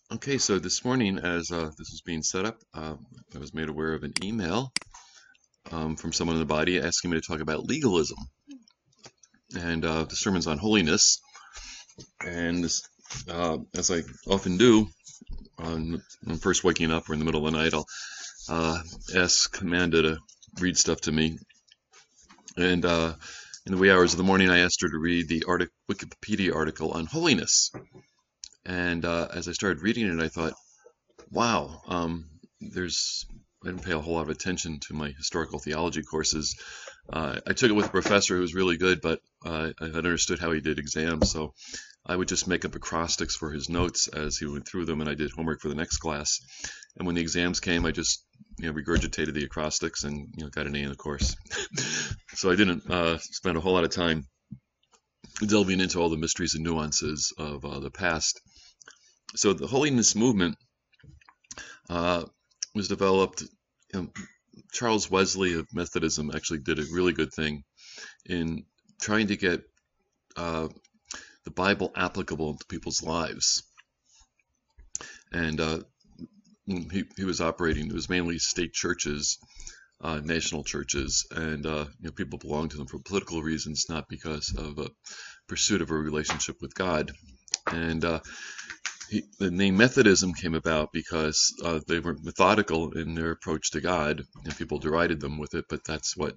Okay, so this morning, as this was being set up, I was made aware of an email from someone in the body asking me to talk about legalism. And the sermon's on holiness. And this, as I often do, when I'm first waking up or in the middle of the night, I'll ask Amanda to read stuff to me. And in the wee hours of the morning, I asked her to read the Wikipedia article on holiness. And as I started reading it, I thought, wow, there's I didn't pay a whole lot of attention to my historical theology courses. I took it with a professor who was really good, but I had understood how he did exams, so I would just make up acrostics for his notes as he went through them, and I did homework for the next class. And when the exams came, I just regurgitated the acrostics and got an A in the course. So I didn't spend a whole lot of time delving into all the mysteries and nuances of the past. So the holiness movement uh, was developed. Charles Wesley of Methodism actually did a really good thing in trying to get uh, the Bible applicable to people's lives. And he was operating, it was mainly state churches, national churches, and people belonged to them for political reasons, not because of a pursuit of a relationship with God. And the name Methodism came about because they were methodical in their approach to God, and people derided them with it, but that's what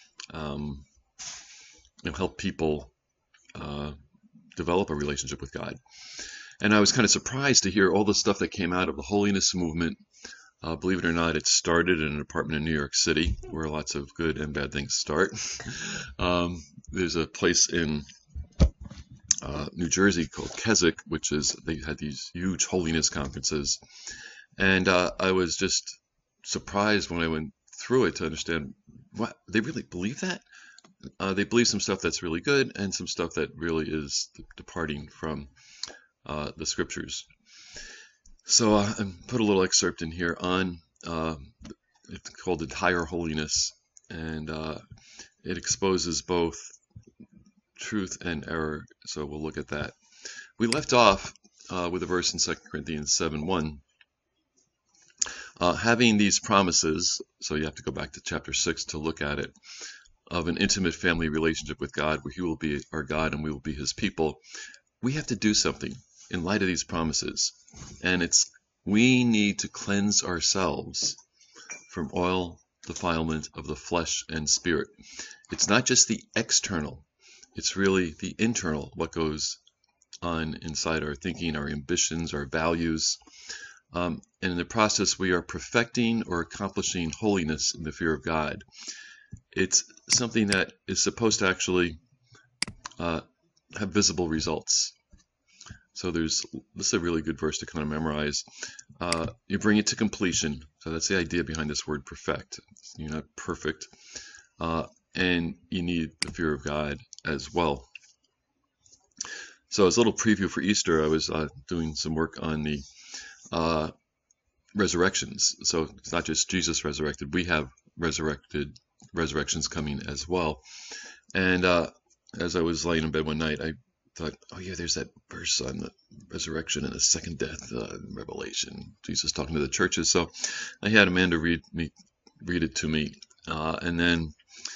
helped people develop a relationship with God. And I was kind of surprised to hear all the stuff that came out of the holiness movement. Believe it or not, it started in an apartment in New York City, where lots of good and bad things start. There's a place in New Jersey called Keswick, they had these huge holiness conferences. And I was just surprised when I went through it to understand what they really believe that. They believe some stuff that's really good and some stuff that really is departing from the scriptures. So I put a little excerpt in here on it's called Entire Holiness, and it exposes both truth and error. So we'll look at that. We left off with a verse in 2 Corinthians 7:1. Having these promises, so you have to go back to chapter 6 to look at it, of an intimate family relationship with God, where He will be our God and we will be His people. We have to do something in light of these promises, and we need to cleanse ourselves from all defilement of the flesh and spirit. It's not just the external, it's really the internal, what goes on inside our thinking, our ambitions, our values. And in the process, we are perfecting or accomplishing holiness in the fear of God. It's something that is supposed to actually have visible results. So this is a really good verse to kind of memorize. You bring it to completion. So that's the idea behind this word perfect. You're not perfect. And you need the fear of God as well. So as a little preview for Easter, I was doing some work on the resurrections. So it's not just Jesus resurrected. We have resurrections coming as well. And as I was laying in bed one night, I thought, oh yeah, there's that verse on the resurrection and the second death in Revelation. Jesus talking to the churches. So I had Amanda read it to me, and then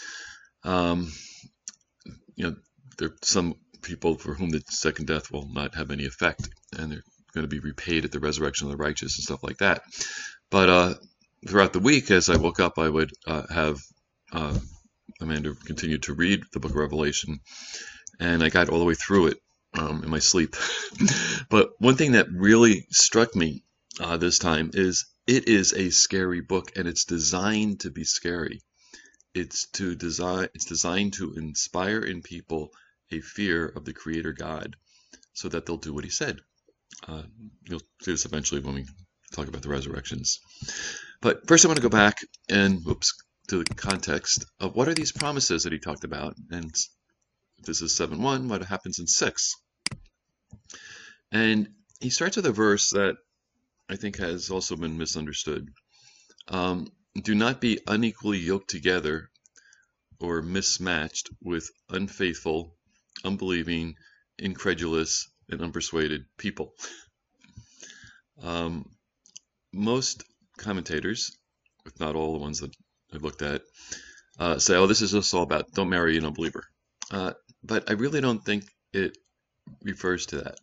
there are some people for whom the second death will not have any effect, and they're going to be repaid at the resurrection of the righteous and stuff like that. But throughout the week, as I woke up, I would have Amanda continue to read the book of Revelation, and I got all the way through it in my sleep. But one thing that really struck me this time is it is a scary book, and it's designed to be scary. It's designed to inspire in people a fear of the Creator God, so that they'll do what He said. You'll see this eventually when we talk about the resurrections. But first, I want to go back and to the context of what are these promises that He talked about, and this is 7:1. What happens in 6? And he starts with a verse that I think has also been misunderstood. Do not be unequally yoked together or mismatched with unfaithful, unbelieving, incredulous, and unpersuaded people. Most commentators, if not all the ones that I've looked at, say, oh, this is just all about don't marry an unbeliever. But I really don't think it refers to that.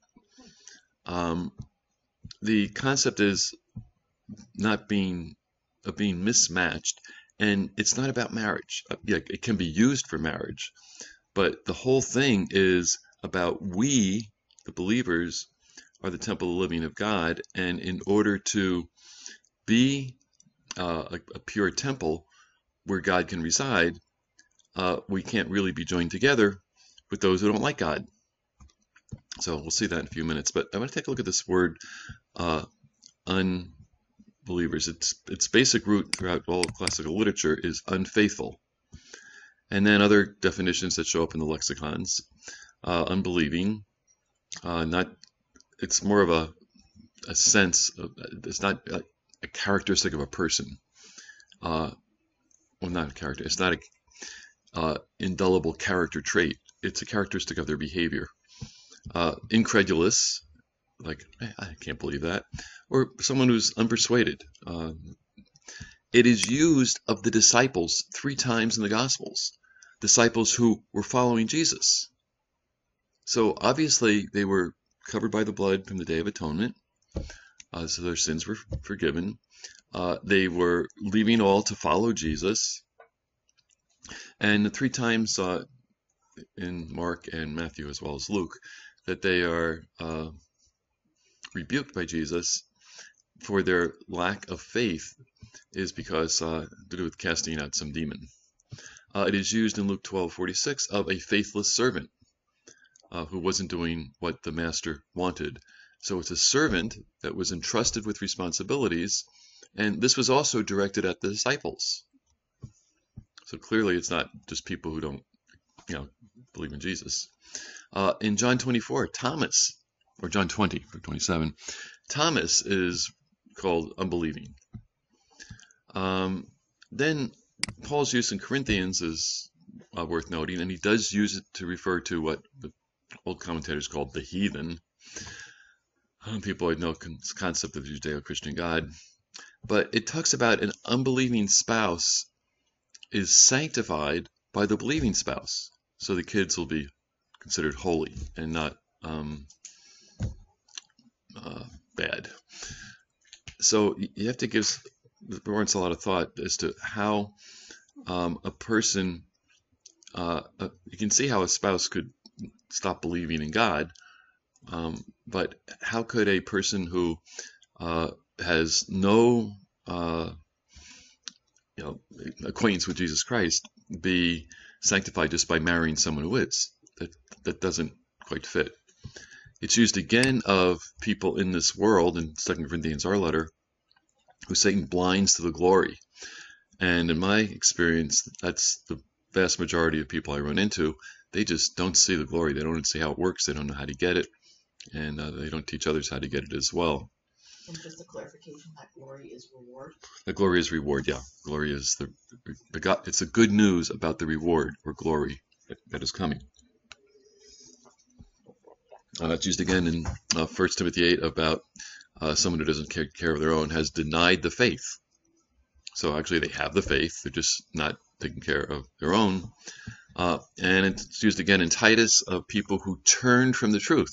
The concept is not being mismatched, and it's not about marriage. Yeah, it can be used for marriage, but the whole thing is about we, the believers, are the temple of the living of God, and in order to be a pure temple where God can reside, we can't really be joined together with those who don't like God. So we'll see that in a few minutes. But I want to take a look at this word unbelievers. Its basic root throughout all classical literature is unfaithful. And then other definitions that show up in the lexicons. Unbelieving, it's more of a sense of, it's not a characteristic of a person. Well, not a character. It's not a indelible character trait. It's a characteristic of their behavior. Incredulous, like, I can't believe that, or someone who's unpersuaded. It is used of the disciples 3 times in the Gospels, disciples who were following Jesus. So obviously they were covered by the blood from the Day of Atonement, so their sins were forgiven. They were leaving all to follow Jesus. And the 3 times in Mark and Matthew as well as Luke that they are rebuked by Jesus for their lack of faith is because to do with casting out some demon. It is used in Luke 12:46 of a faithless servant who wasn't doing what the master wanted. So it's a servant that was entrusted with responsibilities, and this was also directed at the disciples. So clearly it's not just people who don't, believe in Jesus. In John 24, Thomas, or John 20, or 27, Thomas is called unbelieving. Then Paul's use in Corinthians is worth noting, and he does use it to refer to what the old commentators called the heathen, people with no concept of the Judeo-Christian God. But it talks about an unbelieving spouse is sanctified by the believing spouse. So the kids will be considered holy and not bad. So you have to give warrants a lot of thought as to how a person, you can see how a spouse could stop believing in God, but how could a person who has no acquaintance with Jesus Christ be sanctified just by marrying someone who is? That doesn't quite fit. It's used again of people in this world in 2 Corinthians, our letter, who Satan blinds to the glory. And in my experience, that's the vast majority of people I run into. They just don't see the glory. They don't see how it works. They don't know how to get it. And they don't teach others how to get it as well. And just a clarification, that glory is reward? The glory is reward, yeah. Glory is it's the good news about the reward or glory that is coming. It's used again in 1 Timothy 8 about someone who doesn't take care of their own has denied the faith. So actually they have the faith, they're just not taking care of their own. And it's used again in Titus of people who turned from the truth.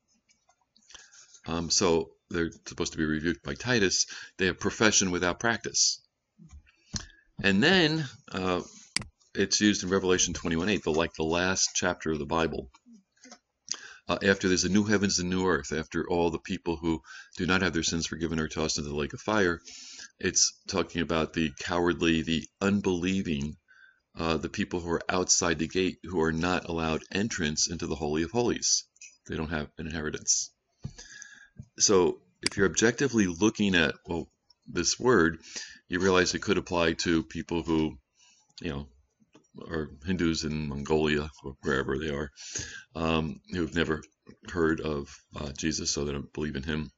So they're supposed to be rebuked by Titus. They have profession without practice. And then it's used in Revelation 21:8, the last chapter of the Bible. After there's a new heavens and new earth, after all the people who do not have their sins forgiven are tossed into the lake of fire, it's talking about the cowardly, the unbelieving, the people who are outside the gate, who are not allowed entrance into the Holy of Holies. They don't have an inheritance. So if you're objectively looking at, this word, you realize it could apply to people who, are Hindus in Mongolia or wherever they are, who've never heard of Jesus, so they don't believe in him,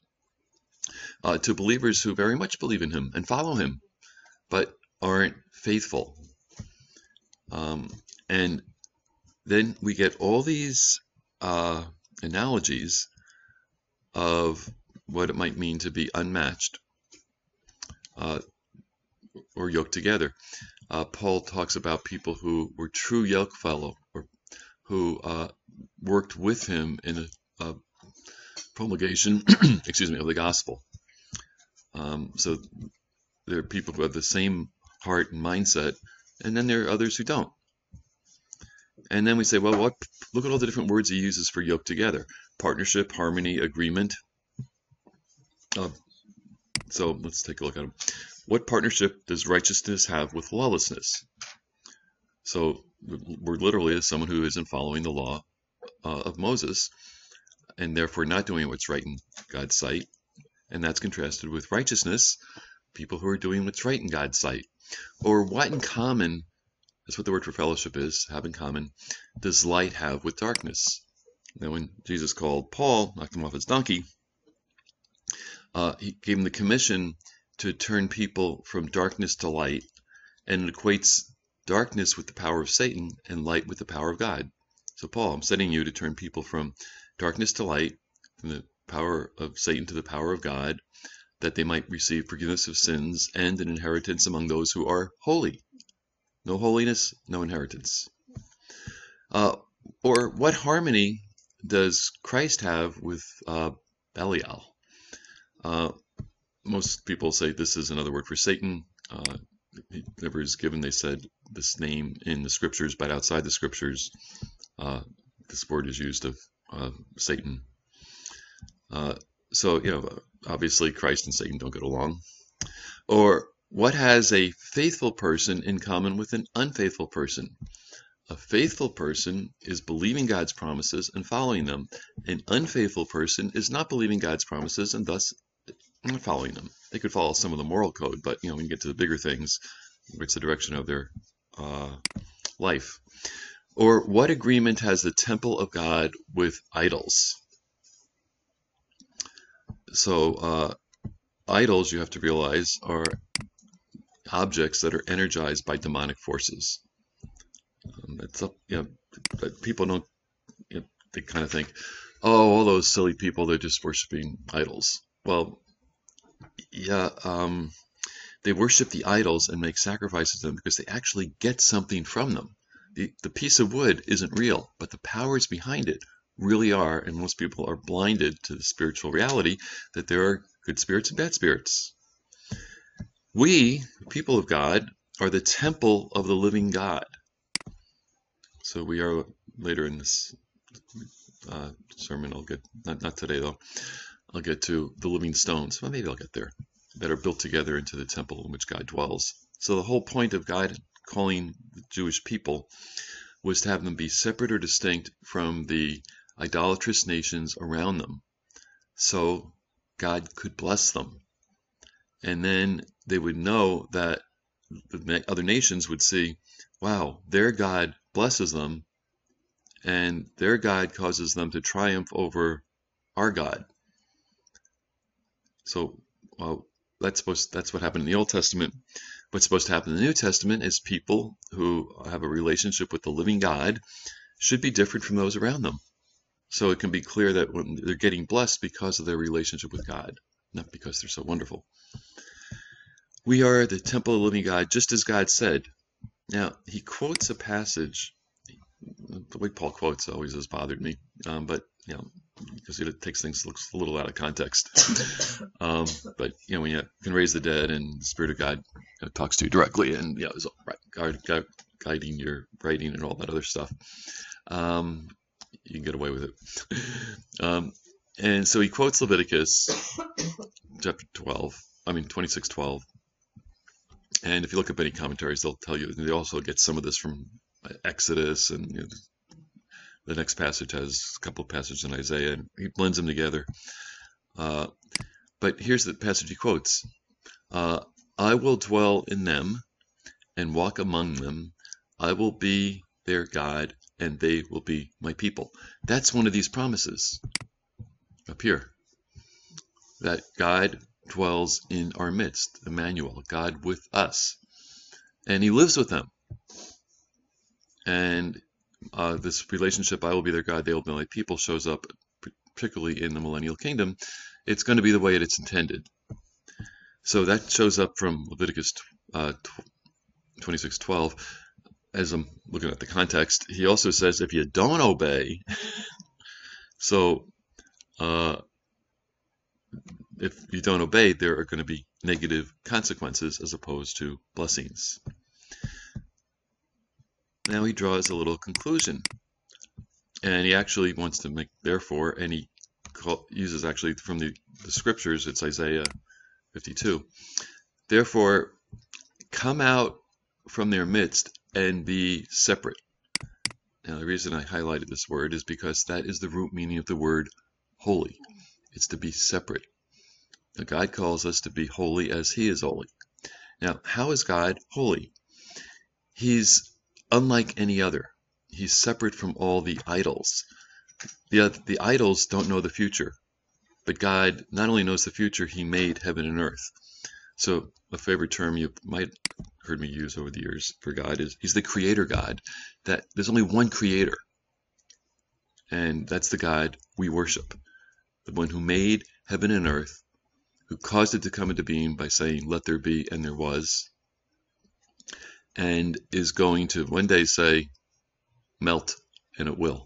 to believers who very much believe in him and follow him, but aren't faithful. And then we get all these analogies of what it might mean to be unmatched or yoked together. Paul talks about people who were true yoke fellow, or who worked with him in a promulgation, excuse me, of the gospel. So there are people who have the same heart and mindset, and then there are others who don't. And then we say, well, look at all the different words he uses for yoke together: partnership, harmony, agreement. So let's take a look at them. What partnership does righteousness have with lawlessness? So we're literally as someone who isn't following the law of Moses, and therefore not doing what's right in God's sight. And that's contrasted with righteousness, people who are doing what's right in God's sight. Or what in common, that's what the word for fellowship is, have in common, does light have with darkness? Now when Jesus called Paul, knocked him off his donkey, he gave him the commission to turn people from darkness to light, and it equates darkness with the power of Satan and light with the power of God. So Paul, I'm sending you to turn people from darkness to light, from the power of Satan to the power of God, that they might receive forgiveness of sins and an inheritance among those who are holy. No holiness, no inheritance. Or what harmony does Christ have with Belial? Most people say this is another word for Satan. He never is given, they said, this name in the scriptures, but outside the scriptures, this word is used of Satan. So, obviously Christ and Satan don't get along. Or what has a faithful person in common with an unfaithful person? A faithful person is believing God's promises and following them. An unfaithful person is not believing God's promises and thus not following them. They could follow some of the moral code, but when you get to the bigger things, it's the direction of their life. Or what agreement has the temple of God with idols? So idols, you have to realize, are objects that are energized by demonic forces. People don't, they kind of think, oh, all those silly people, they're just worshiping idols. Well, yeah, they worship the idols and make sacrifices to them because they actually get something from them. The piece of wood isn't real, but the powers behind it really are, and most people are blinded to the spiritual reality that there are good spirits and bad spirits. We, people of God, are the temple of the living God. So we are, later in this sermon, I'll get, not today though, I'll get to the living stones. Well, maybe I'll get there, that are built together into the temple in which God dwells. So the whole point of God calling the Jewish people was to have them be separate or distinct from the idolatrous nations around them, so God could bless them. And then they would know that the other nations would see, wow, their God blesses them, and their God causes them to triumph over our God. So, that's what happened in the Old Testament. What's supposed to happen in the New Testament is people who have a relationship with the living God should be different from those around them. So it can be clear that when they're getting blessed because of their relationship with God, not because they're so wonderful. We are the temple of the living God, just as God said. Now, he quotes a passage. The way Paul quotes always has bothered me, but because it takes things, looks a little out of context. But when you can raise the dead and the Spirit of God talks to you directly, and is guiding your writing and all that other stuff, you can get away with it. And so he quotes Leviticus chapter 26:12. And if you look up any commentaries, they'll tell you they also get some of this from Exodus, and the next passage has a couple of passages in Isaiah, and he blends them together. But here's the passage he quotes. I will dwell in them and walk among them. I will be their God, and they will be my people. That's one of these promises up here, that God dwells in our midst, Emmanuel, God with us, and he lives with them. And this relationship, I will be their God, they will be my people, shows up particularly in the millennial kingdom, it's going to be the way it's intended. So that shows up from Leviticus 26:12. As I'm looking at the context, he also says if you don't obey, so if you don't obey, there are going to be negative consequences as opposed to blessings. Now he draws a little conclusion, and he actually wants to make, therefore, and he uses actually from the scriptures, it's Isaiah 52. Therefore, come out from their midst and be separate. Now, the reason I highlighted this word is because that is the root meaning of the word holy. It's to be separate. Now, God calls us to be holy as he is holy. Now, how is God holy? He's unlike any other. He's separate from all the idols. The idols don't know the future, but God not only knows the future, he made heaven and earth. So a favorite term you might have heard me use over the years for God is he's the creator God. That there's only one creator, and that's the God we worship, the one who made heaven and earth, who caused it to come into being by saying, let there be, and there was, and is going to one day say, melt, and it will.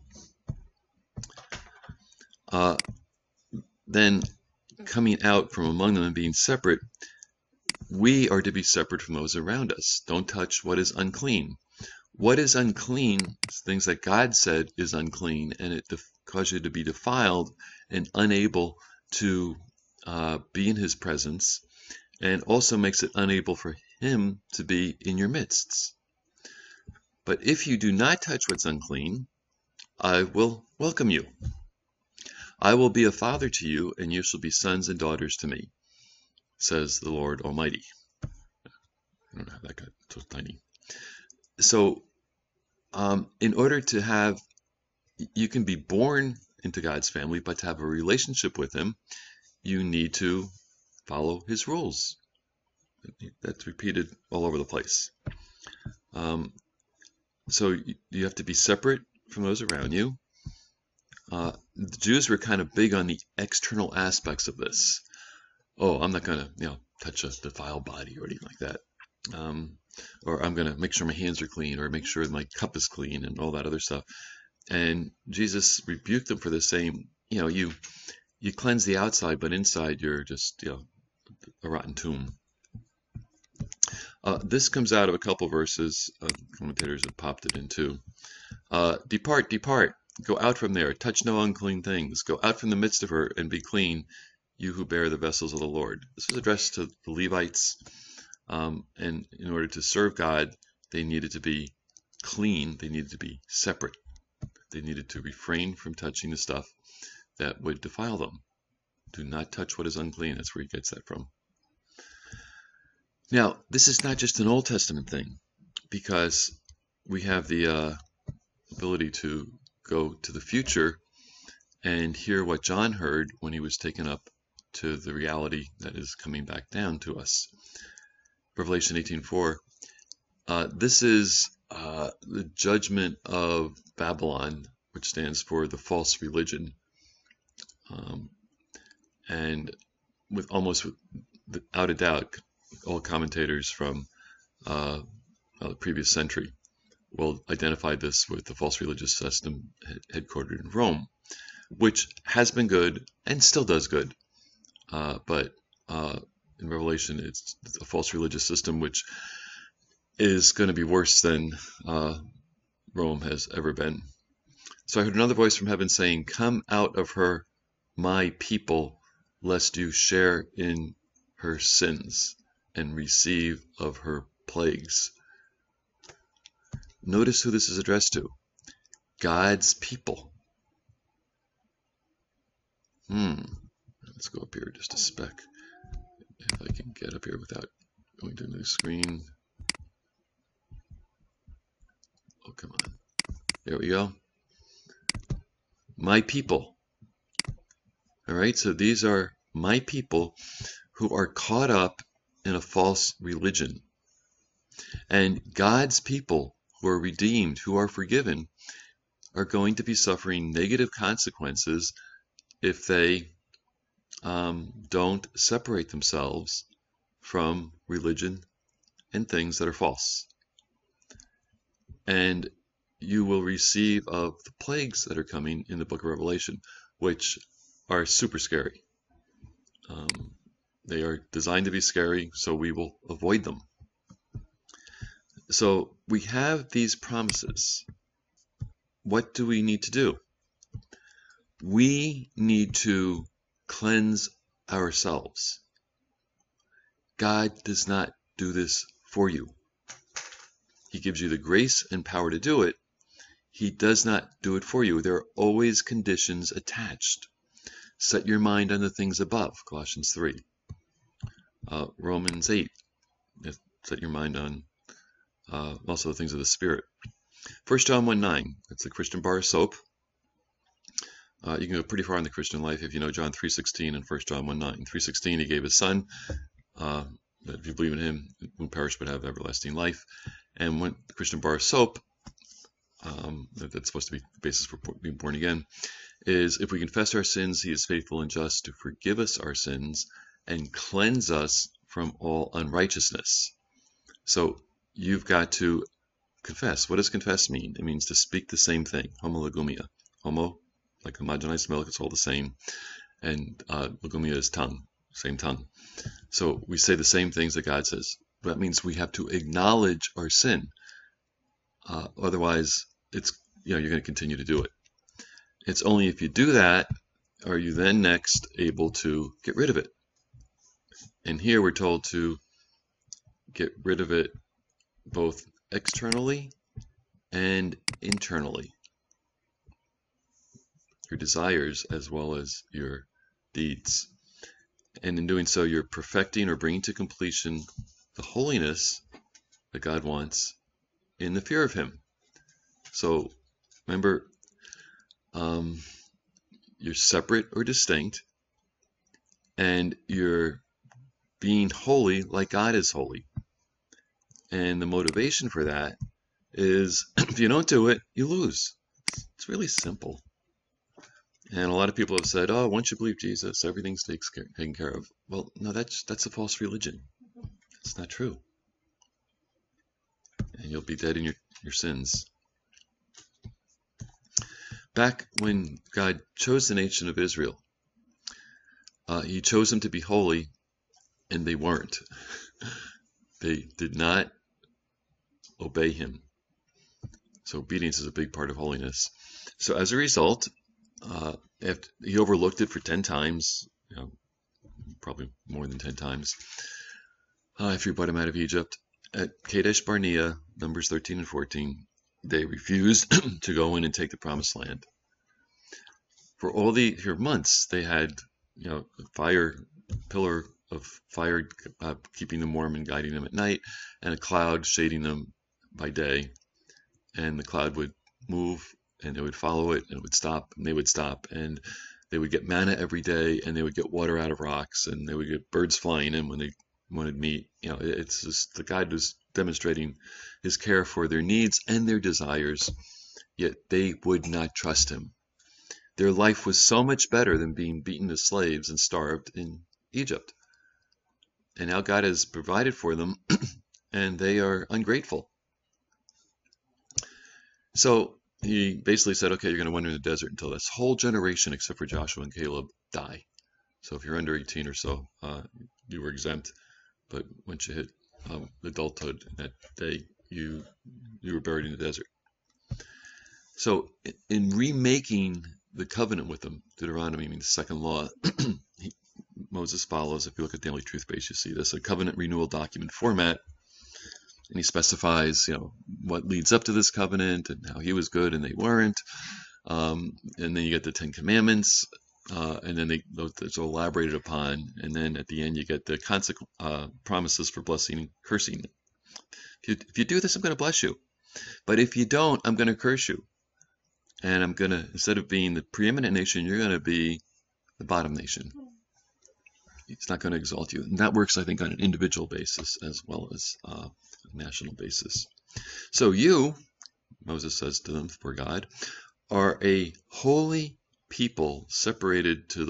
Then coming out from among them and being separate, we are to be separate from those around us. Don't touch what is unclean. What is unclean is things that God said is unclean, and it causes you to be defiled and unable to be in his presence, and also makes it unable for him to be in your midst. But if you do not touch what's unclean, I will welcome you. I will be a father to you, and you shall be sons and daughters to me, says the Lord Almighty. I don't know how that got so tiny. So, in order to have, you can be born into God's family, but to have a relationship with him, you need to follow his rules. That's repeated all over the place. So you have to be separate from those around you. The Jews were kind of big on the external aspects of this. Oh, I'm not going to, touch a defiled body or anything like that. Or I'm going to make sure my hands are clean, or make sure my cup is clean, and all that other stuff. And Jesus rebuked them for the same. You cleanse the outside, but inside you're just, a rotten tomb. This comes out of a couple verses. Commentators have popped it in too. Depart, depart. Go out from there, touch no unclean things. Go out from the midst of her and be clean, you who bear the vessels of the Lord. This was addressed to the Levites, and in order to serve God, they needed to be clean. They needed to be separate. They needed to refrain from touching the stuff that would defile them. Do not touch what is unclean. That's where he gets that from. Now, this is not just an Old Testament thing, because we have the ability to go to the future and hear what John heard when he was taken up to the reality that is coming back down to us. Revelation 18:4. This is the judgment of Babylon, which stands for the false religion, and without a doubt, all commentators from the previous century will identify this with the false religious system headquartered in Rome, which has been good and still does good. But in Revelation, it's a false religious system which is going to be worse than Rome has ever been. So I heard another voice from heaven saying, come out of her, my people, lest you share in her sins and receive of her plagues. Notice who this is addressed to. God's people. Let's go up here just a speck. If I can get up here without going to a new screen. Oh, come on. There we go. My people. All right, so these are my people who are caught up in a false religion. And God's people who are redeemed, who are forgiven, are going to be suffering negative consequences if they don't separate themselves from religion and things that are false. And you will receive of the plagues that are coming in the book of Revelation, which are super scary. They are designed to be scary, so we will avoid them. So we have these promises. What do we need to do? We need to cleanse ourselves. God does not do this for you. He gives you the grace and power to do it. He does not do it for you. There are always conditions attached. Set your mind on the things above, Colossians 3. Romans 8. Set your mind on also the things of the Spirit. 1 John 1:9. That's the Christian bar of soap. You can go pretty far in the Christian life if you know John 3:16 and 1 John 1:9. 3:16, he gave his son, that if you believe in him, you won't perish but have everlasting life. And when the Christian bar of soap, that's supposed to be the basis for being born again, is if we confess our sins, he is faithful and just to forgive us our sins and cleanse us from all unrighteousness. So you've got to confess. What does confess mean? It means to speak the same thing. Homologumia. Homo, like homogenized milk, it's all the same. And logumia is tongue, same tongue. So we say the same things that God says. That means we have to acknowledge our sin. Otherwise, you're going to continue to do it. It's only if you do that are you then next able to get rid of it. And here we're told to get rid of it both externally and internally. Your desires as well as your deeds. And in doing so, you're perfecting or bringing to completion the holiness that God wants in the fear of Him. So remember, you're separate or distinct, and you're being holy like God is holy. And the motivation for that is if you don't do it, you lose. It's really simple. And a lot of people have said, oh, once you believe Jesus, everything's taken care of. Well, no, that's a false religion. It's not true. And you'll be dead in your sins. Back when God chose the nation of Israel, He chose them to be holy, and they weren't. They did not obey Him. So obedience is a big part of holiness. So as a result, He overlooked it for 10 times, probably more than 10 times, after He brought them out of Egypt. At Kadesh Barnea, Numbers 13 and 14, they refused to go in and take the promised land. For months, they had, a pillar of fire keeping them warm and guiding them at night, and a cloud shading them by day. And the cloud would move, and they would follow it, and it would stop, and they would stop, and they would get manna every day, and they would get water out of rocks, and they would get birds flying in when they wanted meat. It's just the God was demonstrating His care for their needs and their desires, yet they would not trust Him. Their life was so much better than being beaten as slaves and starved in Egypt. And now God has provided for them, and they are ungrateful. So He basically said, okay, you're going to wander in the desert until this whole generation, except for Joshua and Caleb, die. So if you're under 18 or so, you were exempt. But once you hit adulthood that day, you were buried in the desert. So in remaking the covenant with them, Deuteronomy means the second law, Moses follows, if you look at Daily Truth Base, you see this, a covenant renewal document format. And he specifies, what leads up to this covenant and how he was good and they weren't. And then you get the 10 Commandments, and then those are elaborated upon. And then at the end, you get the promises for blessing and cursing. If you do this, I'm going to bless you. But if you don't, I'm going to curse you. And I'm going to, instead of being the preeminent nation, you're going to be the bottom nation. It's not going to exalt you. And that works, I think, on an individual basis as well as a national basis. So you, Moses says to them, for God, are a holy people separated to the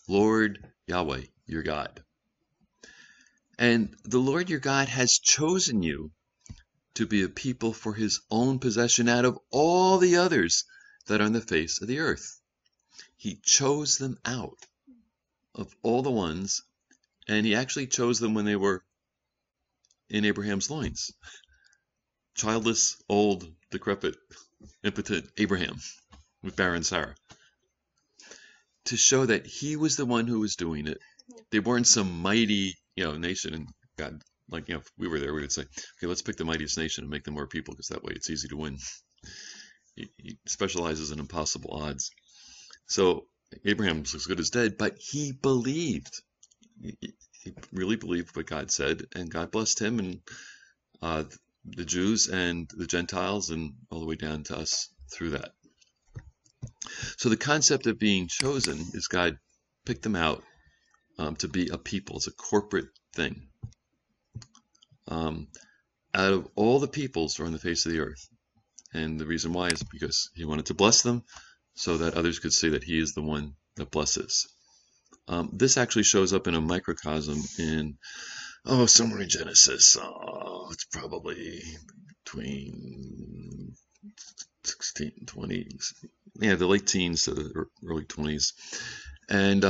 Lord Yahweh, your God. And the Lord your God has chosen you to be a people for his own possession out of all the others that are on the face of the earth. He chose them out of all the ones, and he actually chose them when they were in Abraham's loins. Childless, old, decrepit, impotent Abraham with barren Sarah. To show that he was the one who was doing it. They weren't some mighty, nation, and God, if we were there, we would say, okay, let's pick the mightiest nation and make them more people, because that way it's easy to win. He specializes in impossible odds. So Abraham's as good as dead, but he believed. He really believed what God said, and God blessed him and the Jews and the Gentiles, and all the way down to us through that. So the concept of being chosen is God picked them out to be a people. It's a corporate thing. Out of all the peoples who are on the face of the earth. And the reason why is because he wanted to bless them so that others could see that he is the one that blesses. This actually shows up in a microcosm in, somewhere in Genesis. It's probably between 16, 20, the late teens to the early 20s. And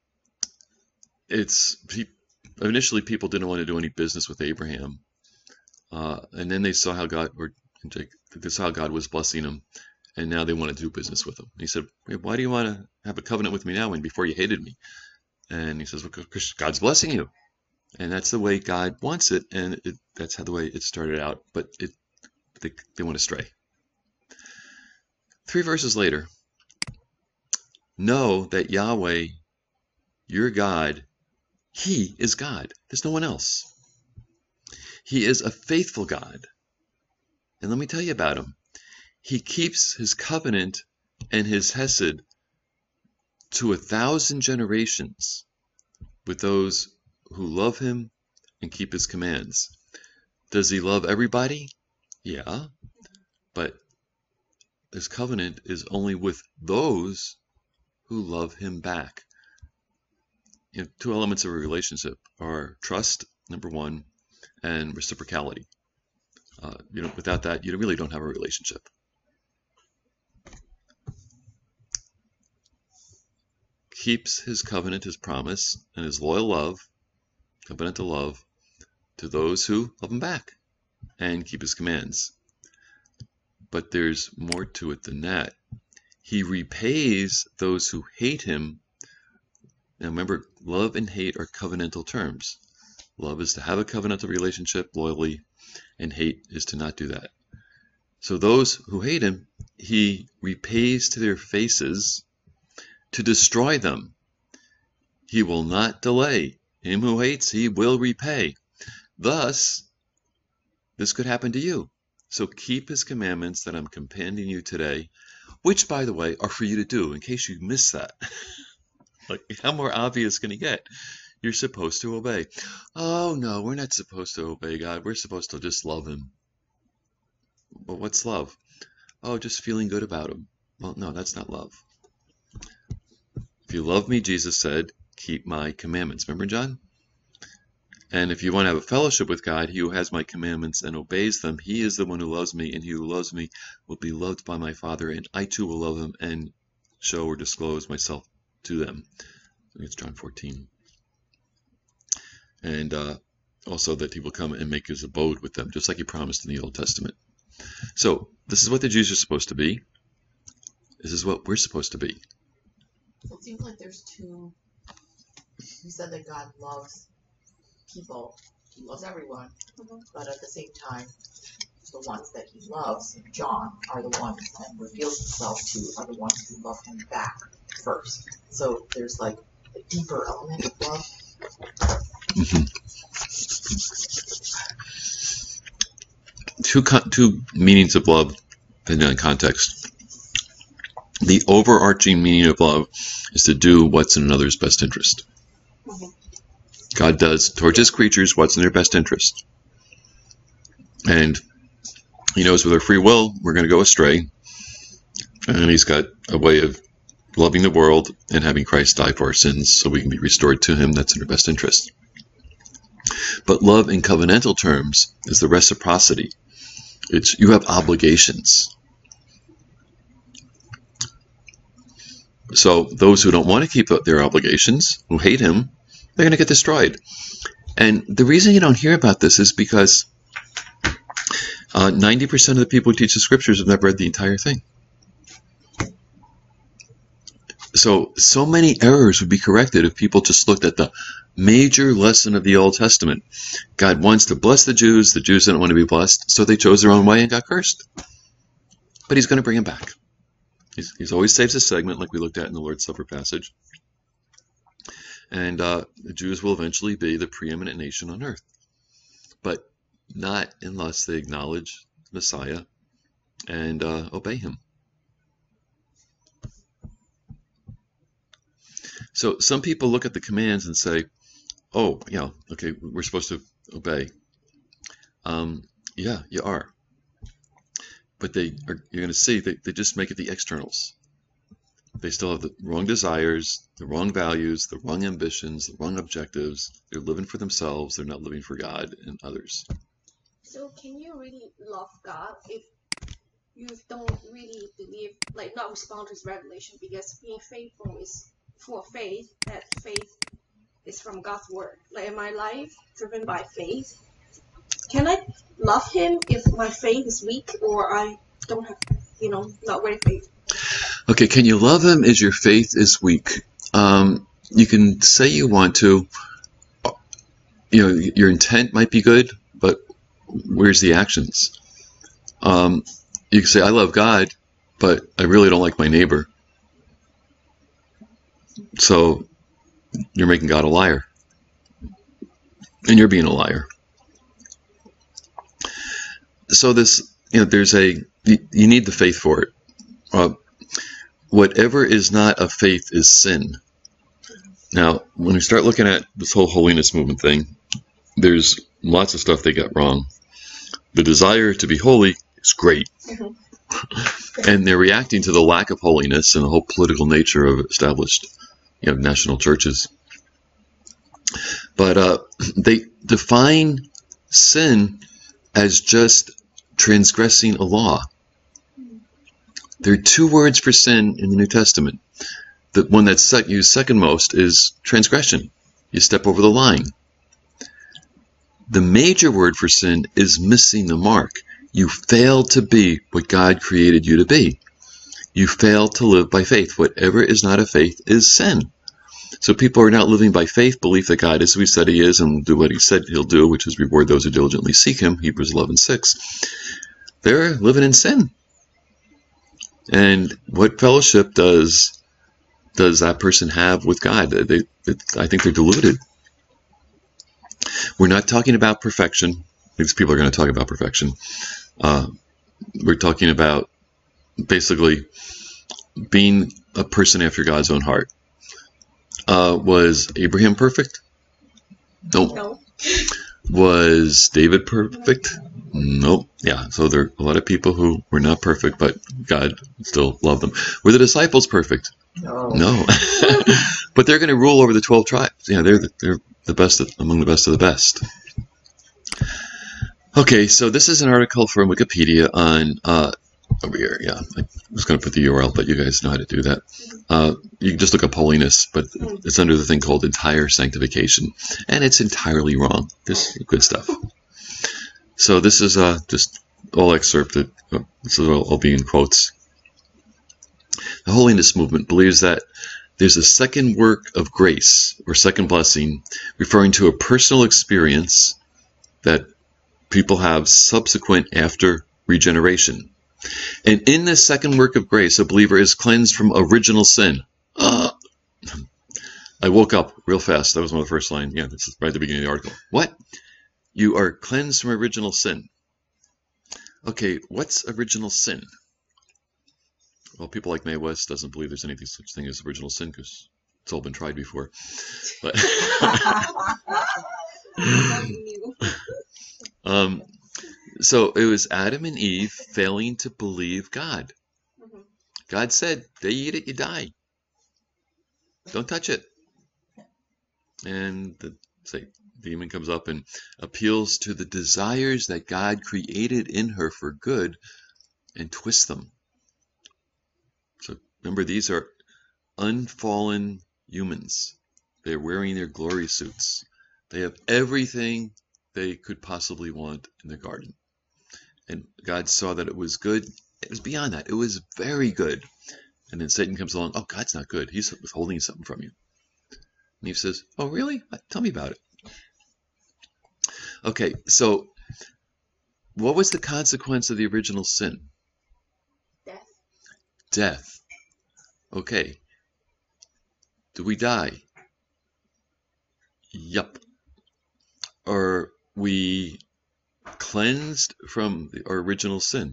initially people didn't want to do any business with Abraham. And then they saw how God was blessing him. And now they want to do business with him. And he said, why do you want to have a covenant with me now when before you hated me? And he says, well, because God's blessing you. And that's the way God wants it. And that's the way it started out. But they went astray. 3 verses later, know that Yahweh, your God, he is God. There's no one else. He is a faithful God. And let me tell you about him. He keeps his covenant and his hesed to 1,000 generations with those who love him and keep his commands. Does he love everybody? Yeah. But his covenant is only with those who love him back. 2 elements of a relationship are trust, number 1, and reciprocality. Without that, you really don't have a relationship. Keeps his covenant, his promise, and his loyal love, covenantal love, to those who love him back and keep his commands. But there's more to it than that. He repays those who hate him. Now remember, love and hate are covenantal terms. Love is to have a covenantal relationship loyally, and hate is to not do that. So those who hate him, he repays to their faces to destroy them. He will not delay. Him who hates, he will repay. Thus, this could happen to you. So keep his commandments that I'm commanding you today, which, by the way, are for you to do, in case you miss that. How more obvious can it get? You're supposed to obey. Oh, no, we're not supposed to obey God. We're supposed to just love him. Well, what's love? Oh, just feeling good about him. Well, no, that's not love. If you love me, Jesus said, keep my commandments. Remember, John? And if you want to have a fellowship with God, he who has my commandments and obeys them, he is the one who loves me, and he who loves me will be loved by my Father, and I too will love him and show or disclose myself to them. I think it's John 14. And also that he will come and make his abode with them, just like he promised in the Old Testament. So this is what the Jews are supposed to be. This is what we're supposed to be. So it seems like there's two. You said that God loves people. He loves everyone. But at the same time, the ones that he loves, John, are the ones that reveals himself to are the ones who love him back first. So there's like a deeper element of love. Two meanings of love, depending on context. The overarching meaning of love is to do what's in another's best interest. God does towards his creatures what's in their best interest. And he knows with our free will we're going to go astray. And he's got a way of loving the world, and having Christ die for our sins so we can be restored to him. That's in our best interest. But love in covenantal terms is the reciprocity. It's you have obligations. So those who don't want to keep up their obligations, who hate him, they're going to get destroyed. And the reason you don't hear about this is because 90% of the people who teach the scriptures have never read the entire thing. So many errors would be corrected if people just looked at the major lesson of the Old Testament. God wants to bless the Jews didn't want to be blessed, so they chose their own way and got cursed. But he's going to bring them back. He's always saves a segment, like we looked at in the Lord's Supper passage. And the Jews will eventually be the preeminent nation on earth. But not unless they acknowledge Messiah and obey him. So some people look at the commands and say, oh, yeah, okay, we're supposed to obey. Yeah, you are. But you're going to see they just make it the externals. They still have the wrong desires, the wrong values, the wrong ambitions, the wrong objectives. They're living for themselves. They're not living for God and others. So can you really love God if you don't really believe, like not respond to his revelation? Because being faithful is for faith, that faith is from God's word. Like in my life, driven by faith, can I love him if my faith is weak or I don't have, not very faithful? Okay, can you love him as your faith is weak? You can say you want to, your intent might be good, but where's the actions? You can say, I love God, but I really don't like my neighbor. So you're making God a liar. And you're being a liar. So this, you need the faith for it. Whatever is not of faith is sin. Now, when we start looking at this whole holiness movement thing, there's lots of stuff they got wrong. The desire to be holy is great. And they're reacting to the lack of holiness and the whole political nature of established national churches. But they define sin as just transgressing a law. There are two words for sin in the New Testament. The one that's used second most is transgression. You step over the line. The major word for sin is missing the mark. You fail to be what God created you to be. You fail to live by faith. Whatever is not of faith is sin. So people are not living by faith, belief that God is who he said he is and do what he said he'll do, which is reward those who diligently seek him, Hebrews 11:6. They're living in sin. And what fellowship does that person have with God? I think they're deluded. We're not talking about perfection. These people are going to talk about perfection. We're talking about basically being a person after God's own heart. Was Abraham perfect? Nope. No. Was David perfect? Nope. Yeah, so there are a lot of people who were not perfect, but God still loved them. Were the disciples perfect? No. But they're going to rule over the 12 tribes. Yeah, they're the best among the best of the best. Okay, so this is an article from Wikipedia on over here. Yeah, I was going to put the URL, but you guys know how to do that. You can just look up holiness, but it's under the thing called entire sanctification, and it's entirely wrong. This is good stuff. So this is just all excerpted. This is all be in quotes. The holiness movement believes that there's a second work of grace or second blessing, referring to a personal experience that people have subsequent after regeneration. And in this second work of grace, a believer is cleansed from original sin. I woke up real fast. That was one of the first lines. Yeah, this is right at the beginning of the article. What? You are cleansed from original sin. Okay, what's original sin? Well, people like Mae West doesn't believe there's anything such thing as original sin because it's all been tried before. But so it was Adam and Eve failing to believe God. God said, they eat it, you die. Don't touch it. And the demon comes up and appeals to the desires that God created in her for good and twists them. So remember, these are unfallen humans. They're wearing their glory suits. They have everything they could possibly want in their garden. And God saw that it was good. It was beyond that. It was very good. And then Satan comes along. Oh, God's not good. He's withholding something from you. And Eve says, oh, really? Tell me about it. Okay, so what was the consequence of the original sin? Death. Death. Okay. Do we die? Yup. Are we cleansed from our original sin?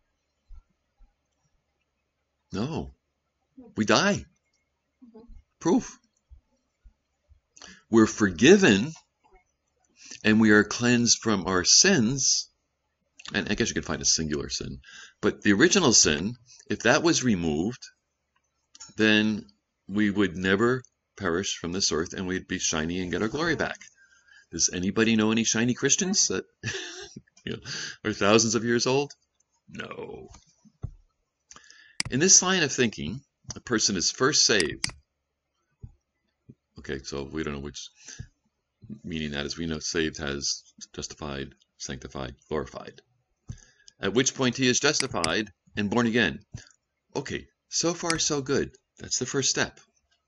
No. We die. Proof. We're forgiven and we are cleansed from our sins. And I guess you could find a singular sin. But the original sin, if that was removed, then we would never perish from this earth and we'd be shiny and get our glory back. Does anybody know any shiny Christians that are thousands of years old? No. In this line of thinking, a person is first saved. Okay, so we don't know which meaning that is. We know saved has justified, sanctified, glorified. At which point he is justified and born again. Okay, so far so good. That's the first step.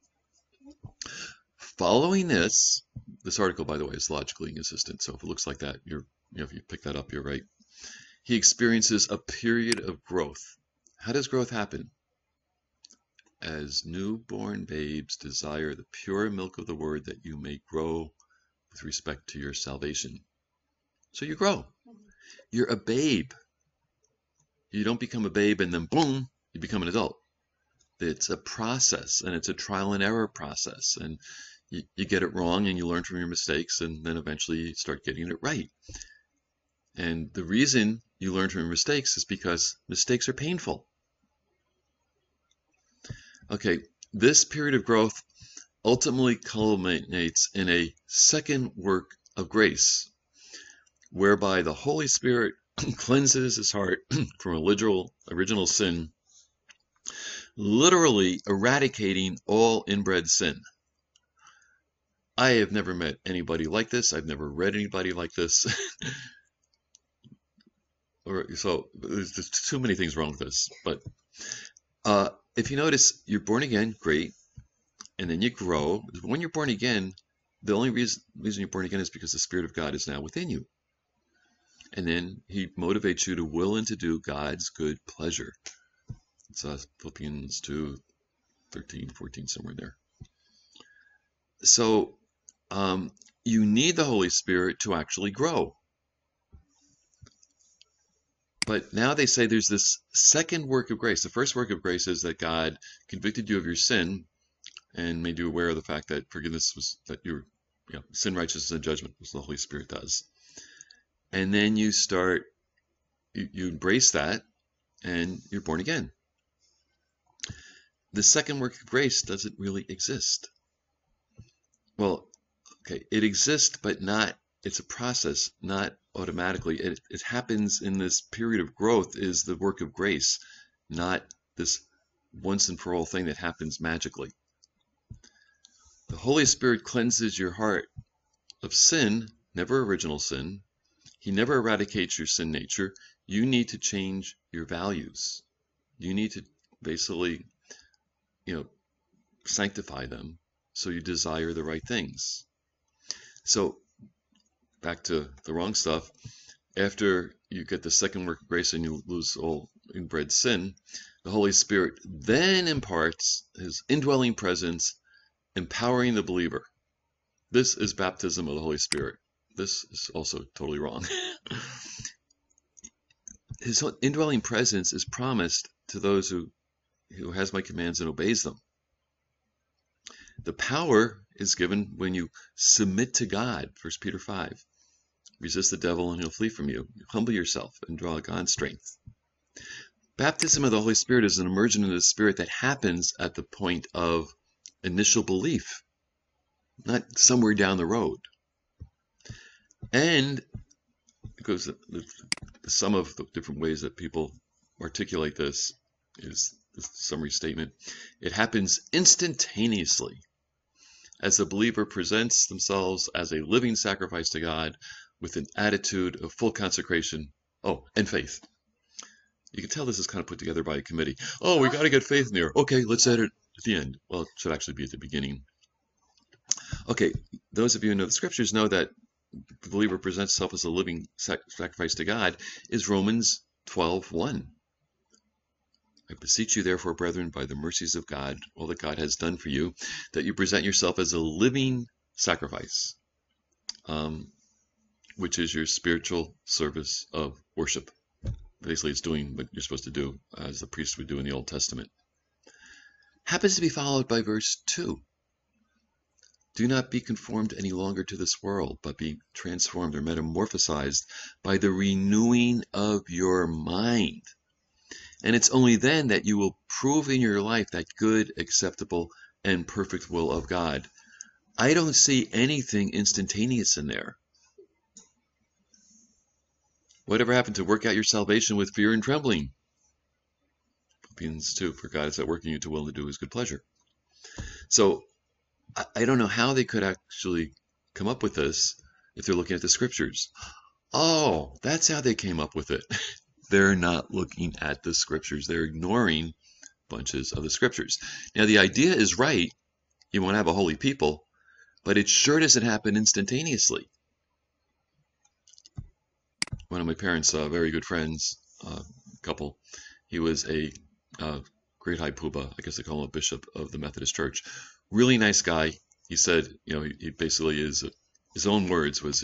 Following this article, by the way, is logically inconsistent. So if it looks like that, if you pick that up, you're right. He experiences a period of growth. How does growth happen? As newborn babes desire the pure milk of the word that you may grow with respect to your salvation. So you grow. You're a babe. You don't become a babe and then boom, you become an adult. It's a process, and it's a trial and error process. And you get it wrong and you learn from your mistakes, and then eventually you start getting it right. And the reason you learn from your mistakes is because mistakes are painful. Okay, this period of growth ultimately culminates in a second work of grace, whereby the Holy Spirit cleanses his heart from original sin, literally eradicating all inbred sin. I have never met anybody like this. I've never read anybody like this. So there's just too many things wrong with this. But if you notice, you're born again, great, and then you grow. When you're born again, the only reason you're born again is because the Spirit of God is now within you. And then he motivates you to will and to do God's good pleasure. It's Philippians 2, 13, 14, somewhere there. So you need the Holy Spirit to actually grow. But now they say there's this second work of grace. The first work of grace is that God convicted you of your sin and made you aware of the fact that forgiveness was, that your sin, righteousness, and judgment was the Holy Spirit does. And then you embrace that and you're born again. The second work of grace doesn't really exist. Well, okay, it exists, but it's a process, not automatically. It happens in this period of growth is the work of grace, not this once and for all thing that happens magically. The Holy Spirit cleanses your heart of sin, never original sin. He never eradicates your sin nature. You need to change your values. You need to basically, sanctify them so you desire the right things. So back to the wrong stuff. After you get the second work of grace and you lose all inbred sin, the Holy Spirit then imparts his indwelling presence, empowering the believer. This is baptism of the Holy Spirit. This is also totally wrong. His indwelling presence is promised to those who has my commands and obeys them. The power is given when you submit to God, 1 Peter 5. Resist the devil and he'll flee from you. Humble yourself and draw God's strength. Baptism of the Holy Spirit is an immersion in the Spirit that happens at the point of initial belief, not somewhere down the road. And because the sum of the different ways that people articulate this is the summary statement. It happens instantaneously as the believer presents themselves as a living sacrifice to God with an attitude of full consecration, and faith. You can tell this is kind of put together by a committee. Oh, we got to get faith in there. Okay, let's add it at the end. Well, it should actually be at the beginning. Okay, those of you who know the scriptures know that the believer presents himself as a living sacrifice to God is Romans 12:1. I beseech you, therefore, brethren, by the mercies of God, all that God has done for you, that you present yourself as a living sacrifice, which is your spiritual service of worship. Basically, it's doing what you're supposed to do, as the priest would do in the Old Testament. Happens to be followed by verse 2. Do not be conformed any longer to this world, but be transformed or metamorphosized by the renewing of your mind. And it's only then that you will prove in your life that good, acceptable, and perfect will of God. I don't see anything instantaneous in there. Whatever happened to work out your salvation with fear and trembling? Philippians 2, for God is at work in you to will and to do his good pleasure. So I don't know how they could actually come up with this if they're looking at the scriptures. Oh, that's how they came up with it. They're not looking at the scriptures. They're ignoring bunches of the scriptures. Now, the idea is right. You want to have a holy people, but it sure doesn't happen instantaneously. One of my parents' very good friends, couple, he was a great high puba, I guess they call him a bishop of the Methodist Church. Really nice guy. He said, he basically is, his own words was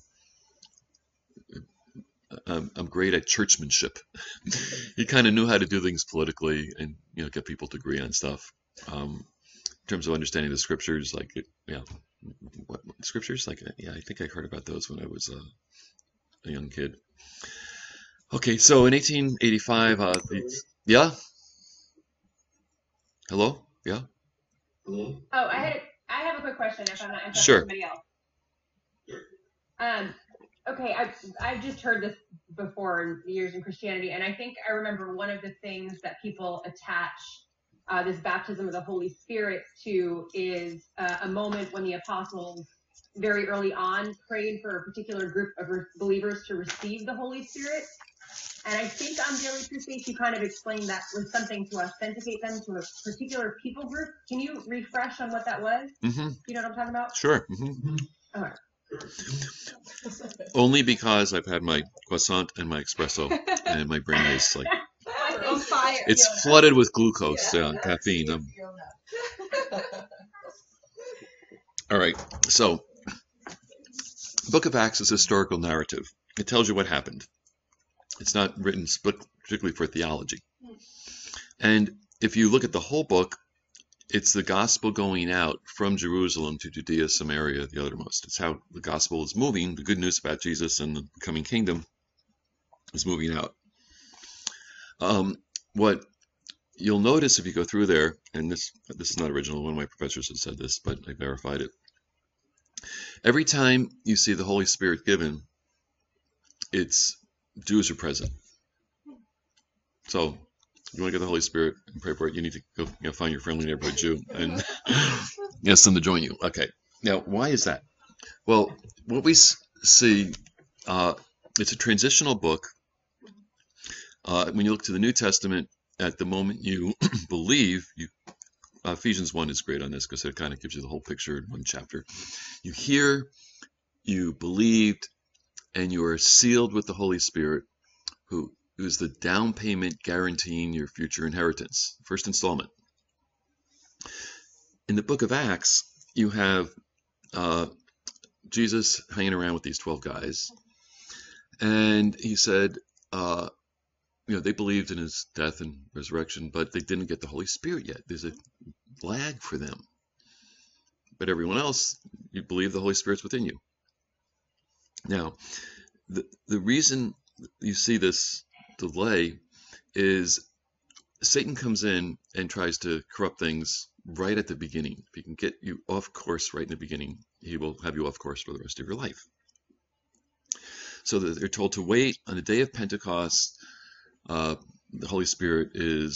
I'm great at churchmanship. He kind of knew how to do things politically and get people to agree on stuff. In terms of understanding the scriptures, what scriptures? I think I heard about those when I was a young kid. Okay, so in 1885, yeah. Hello, yeah. Oh, I have a quick question. If I'm not interrupting Sure. somebody else. Okay, I've just heard this before in years in Christianity, and I think I remember one of the things that people attach this baptism of the Holy Spirit to is a moment when the apostles very early on prayed for a particular group of believers to receive the Holy Spirit. And I think on Daily Truth Base, you kind of explained that was something to authenticate them to a particular people group. Can you refresh on what that was? Mm-hmm. You know what I'm talking about? Sure. Mm-hmm. Okay. Only because I've had my croissant and my espresso, and my brain is like on fire. it's flooded with glucose, caffeine. All right. So, Book of Acts is a historical narrative. It tells you what happened. It's not written particularly for theology. And if you look at the whole book, it's the gospel going out from Jerusalem to Judea, Samaria, the uttermost. It's how the gospel is moving. The good news about Jesus and the coming kingdom is moving out. What you'll notice if you go through there, and this is not original, one of my professors had said this, but I verified it. Every time you see the Holy Spirit given, it's Jews are present. So you want to get the Holy Spirit and pray for it, you need to go find your friendly neighborhood Jew and ask them to join you. Okay. Now, why is that? Well, what we see, it's a transitional book. When you look to the New Testament, at the moment you believe, Ephesians 1 is great on this because it kind of gives you the whole picture in one chapter. You hear, you believed, and you are sealed with the Holy Spirit, who is the down payment guaranteeing your future inheritance, first installment. In the book of Acts, you have Jesus hanging around with these 12 guys, and he said, they believed in his death and resurrection, but they didn't get the Holy Spirit yet. There's a lag for them. But everyone else, you believe the Holy Spirit's within you. Now, the reason you see this delay is Satan comes in and tries to corrupt things right at the beginning. If he can get you off course right in the beginning, he will have you off course for the rest of your life. So that they're told to wait on the day of Pentecost. The Holy Spirit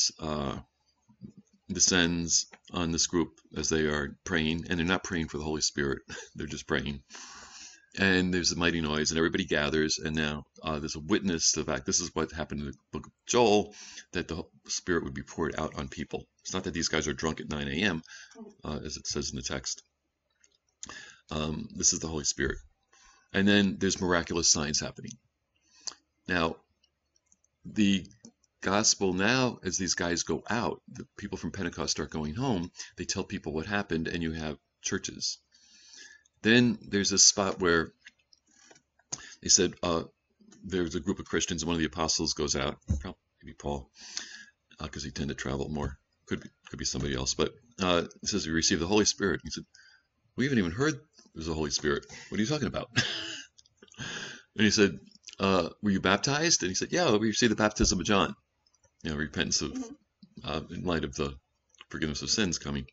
descends on this group as they are praying, and they're not praying for the Holy Spirit. They're just praying. And there's a mighty noise, and everybody gathers, and now there's a witness to the fact this is what happened in the book of Joel, that the Spirit would be poured out on people. It's not that these guys are drunk at 9 a.m., as it says in the text. This is the Holy Spirit. And then there's miraculous signs happening. Now, the gospel now, as these guys go out, the people from Pentecost start going home, they tell people what happened, and you have churches. Then there's a spot where they said there's a group of Christians, and one of the apostles goes out, probably maybe Paul, because he tended to travel more. Could be somebody else, but it says we received the Holy Spirit. He said, we haven't even heard there's a Holy Spirit. What are you talking about? And he said, were you baptized? And he said, yeah, we received the baptism of John. Repentance of, in light of the forgiveness of sins coming.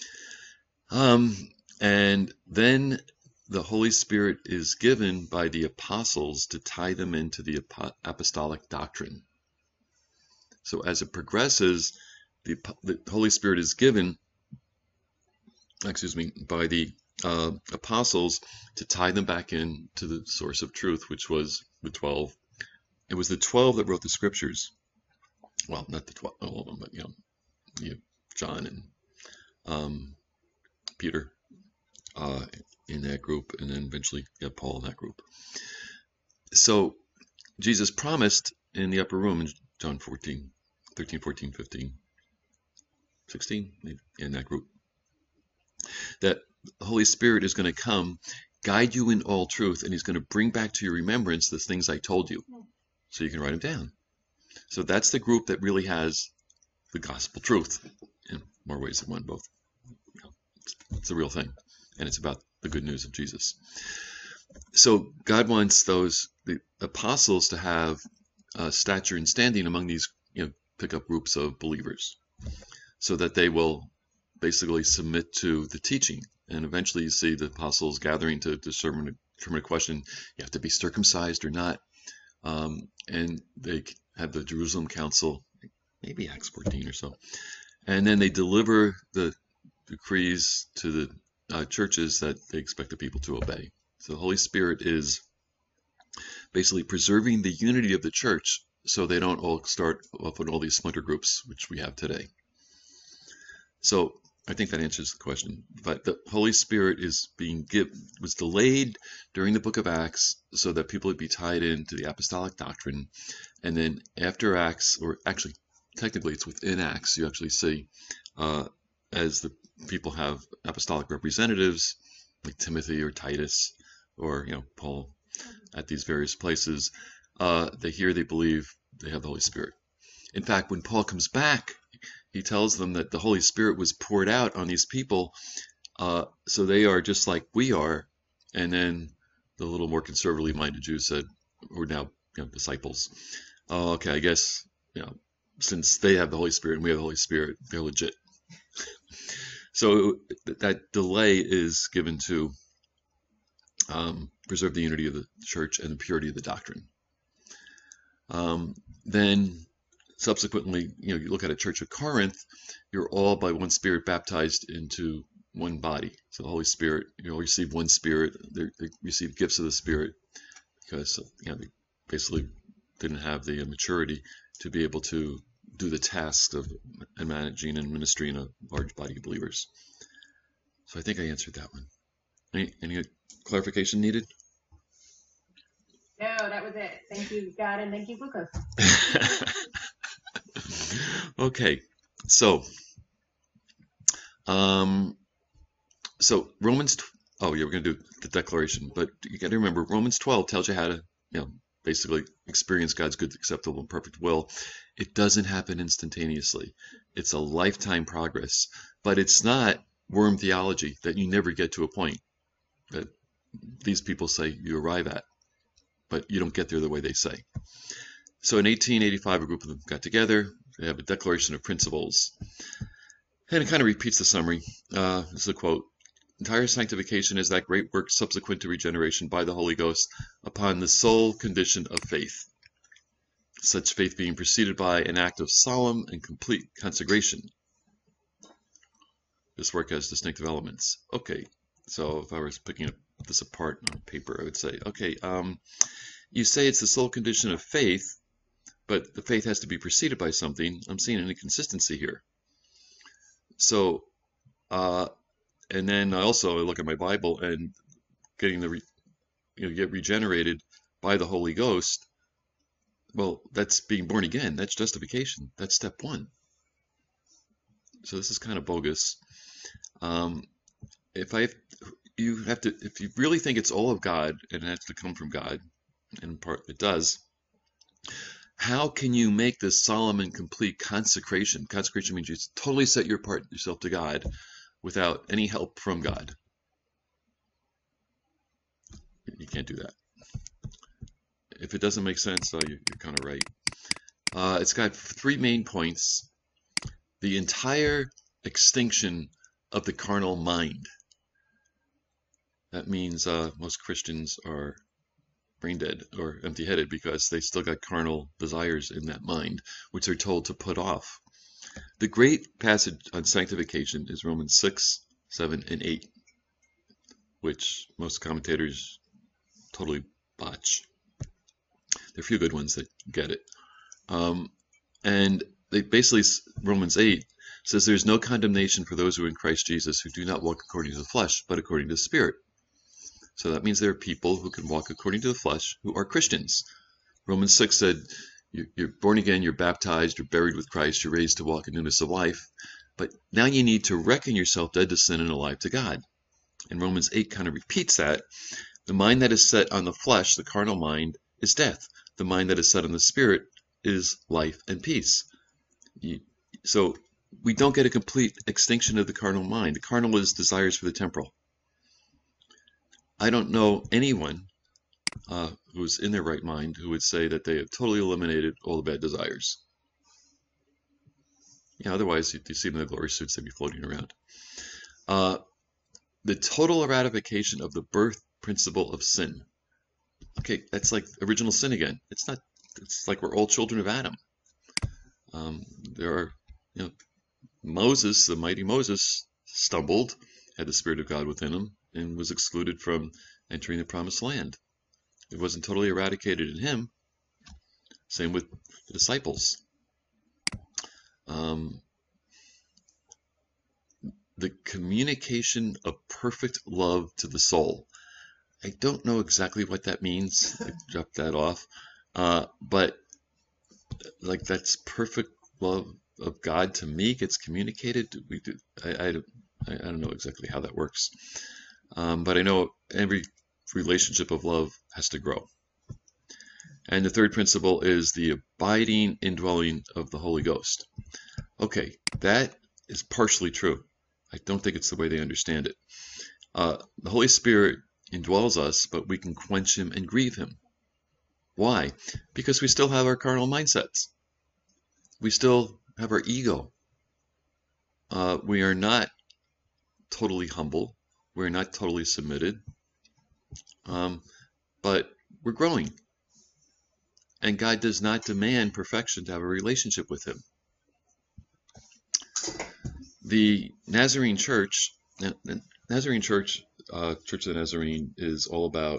And then the Holy Spirit is given by the apostles to tie them into the apostolic doctrine. So as it progresses, the Holy Spirit is given, by the apostles to tie them back in to the source of truth, which was the 12. It was the 12 that wrote the scriptures. Well, not the 12, all of them, but you have John and Peter in that group, and then eventually you have Paul in that group. So Jesus promised in the upper room in John 13, 14, 15, 16, maybe, in that group, that the Holy Spirit is going to come, guide you in all truth, and he's going to bring back to your remembrance the things I told you, so you can write them down. So that's the group that really has the gospel truth in more ways than one. Both, it's a real thing, and it's about the good news of Jesus. So God wants the apostles to have stature and standing among these pickup groups of believers, so that they will basically submit to the teaching. And eventually you see the apostles gathering to determine a question: you have to be circumcised or not? And they have the Jerusalem Council, maybe Acts 14 or so, and then they deliver the decrees to the churches that they expect the people to obey. So the Holy Spirit is basically preserving the unity of the church, so they don't all start off in all these splinter groups which we have today. So I think that answers the question. But the Holy Spirit is was delayed during the book of Acts so that people would be tied into the apostolic doctrine. And then after Acts, or actually technically it's within Acts, you actually see as the people have apostolic representatives like Timothy or Titus or Paul at these various places, they believe they have the Holy Spirit. In fact, when Paul comes back, he tells them that the Holy Spirit was poured out on these people, so they are just like we are. And then the little more conservatively minded Jews said, we're now disciples. Oh, okay, I guess since they have the Holy Spirit and we have the Holy Spirit, they're legit. So that delay is given to preserve the unity of the church and the purity of the doctrine. Then subsequently, you look at a church of Corinth, you're all by one Spirit baptized into one body. So the Holy Spirit, you all receive one Spirit. They receive gifts of the Spirit because they basically didn't have the maturity to be able to do the task of managing and ministering a large body of believers. So I think I answered that one. Any clarification needed? No, that was it. Thank you, God, and thank you, Lucas. Okay, so Romans. Oh yeah, we're gonna do the declaration, but you got to remember Romans 12 tells you how to, basically experience God's good, acceptable, and perfect will. It doesn't happen instantaneously. It's a lifetime progress, but it's not worm theology that you never get to a point that these people say you arrive at, but you don't get there the way they say. So in 1885, a group of them got together. they have a declaration of principles. And it kind of repeats the summary. This is a quote. Entire sanctification is that great work subsequent to regeneration by the Holy Ghost upon the sole condition of faith. Such faith being preceded by an act of solemn and complete consecration. This work has distinctive elements. Okay, so if I was picking this apart on paper, I would say, okay, you say it's the sole condition of faith, but the faith has to be preceded by something. I'm seeing an inconsistency here. So, and then I also look at my Bible and getting get regenerated by the Holy Ghost. Well, that's being born again. That's justification. That's step one. So this is kind of bogus. If you really think it's all of God and it has to come from God, and in part it does, how can you make this solemn and complete consecration? Consecration means you totally set yourself to God without any help from God. You can't do that. If it doesn't make sense, you're kind of right. It's got 3 main points. The entire extinction of the carnal mind. That means most Christians are brain dead or empty-headed because they still got carnal desires in that mind, which they're told to put off. The great passage on sanctification is Romans 6, 7, and 8, which most commentators totally botch. There are a few good ones that get it. And they basically, Romans 8 says there's no condemnation for those who are in Christ Jesus who do not walk according to the flesh, but according to the Spirit. So that means there are people who can walk according to the flesh who are Christians. Romans 6 said, you're born again, you're baptized, you're buried with Christ, you're raised to walk in newness of life. But now you need to reckon yourself dead to sin and alive to God. And Romans 8 kind of repeats that. The mind that is set on the flesh, the carnal mind, is death. The mind that is set on the Spirit is life and peace. So we don't get a complete extinction of the carnal mind. The carnal is desires for the temporal. I don't know anyone who's in their right mind who would say that they have totally eliminated all the bad desires. Yeah, otherwise, you see them in the glory suits, they'd be floating around. The total ratification of the birth principle of sin. Okay, that's like original sin again. It's like we're all children of Adam. There are, Moses, the mighty Moses, stumbled, had the Spirit of God within him, and was excluded from entering the promised land. It wasn't totally eradicated in him. Same with the disciples. The communication of perfect love to the soul. I don't know exactly what that means. I dropped that off. But like that's perfect love of God to me gets communicated. I don't know exactly how that works. But I know every relationship of love has to grow. And the third principle is the abiding indwelling of the Holy Ghost. Okay, that is partially true. I don't think it's the way they understand it. The Holy Spirit indwells us, but we can quench him and grieve him. Why? Because we still have our carnal mindsets. We still have our ego. We are not totally humble. We're not totally submitted. But we're growing. And God does not demand perfection to have a relationship with him. The Nazarene Church, Church of the Nazarene, is all about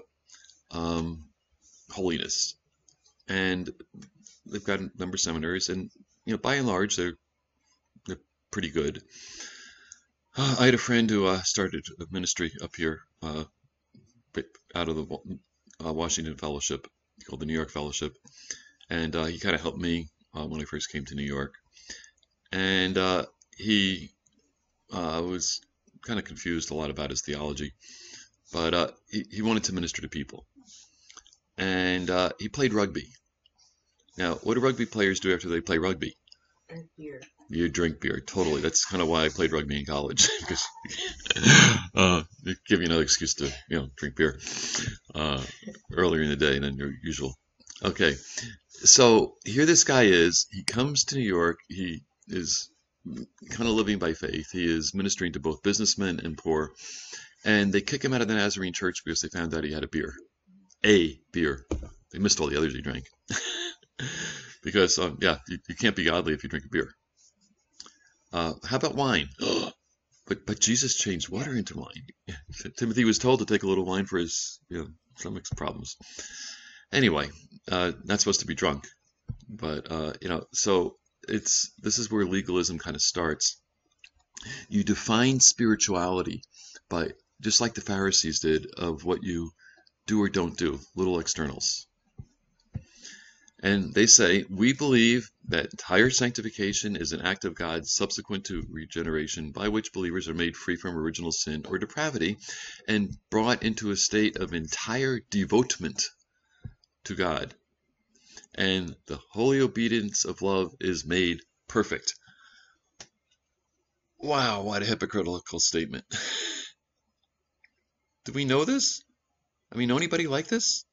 holiness. And they've got a number of seminaries, and by and large, they're pretty good. I had a friend who started a ministry up here out of the Washington Fellowship, called the New York Fellowship, and he kind of helped me when I first came to New York. And he was kind of confused a lot about his theology, but he wanted to minister to people. And he played rugby. Now, what do rugby players do after they play rugby? Drink beer. You drink beer, totally. That's kind of why I played rugby in college, because it give you another excuse to drink beer earlier in the day than your usual Okay, so here this guy is. He comes to New York. He is kind of living by faith. He is ministering to both businessmen and poor. And they kick him out of the Nazarene church because they found out he had a beer. A beer. They missed all the others he drank. Because, yeah, you can't be godly if you drink a beer. How about wine? But Jesus changed water into wine. Timothy was told to take a little wine for his stomach's problems. Anyway, not supposed to be drunk. But, so this is where legalism kind of starts. You define spirituality by, just like the Pharisees did, of what you do or don't do, little externals. And they say, we believe that entire sanctification is an act of God subsequent to regeneration, by which believers are made free from original sin or depravity and brought into a state of entire devotement to God. And the holy obedience of love is made perfect. Wow, what a hypocritical statement. Do we know this? I mean, know anybody like this?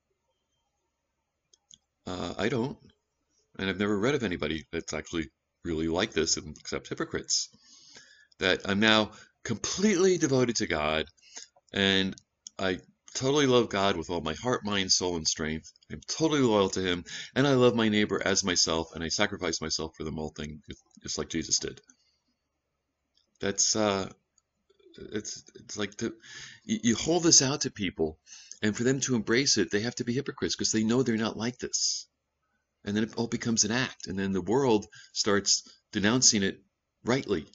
I don't. And I've never read of anybody that's actually really like this except hypocrites. That I'm now completely devoted to God and I totally love God with all my heart, mind, soul, and strength. I'm totally loyal to Him and I love my neighbor as myself and I sacrifice myself for them all things just like Jesus did. That's it's like you hold this out to people and for them to embrace it, they have to be hypocrites because they know they're not like this. And then it all becomes an act. And then the world starts denouncing it rightly.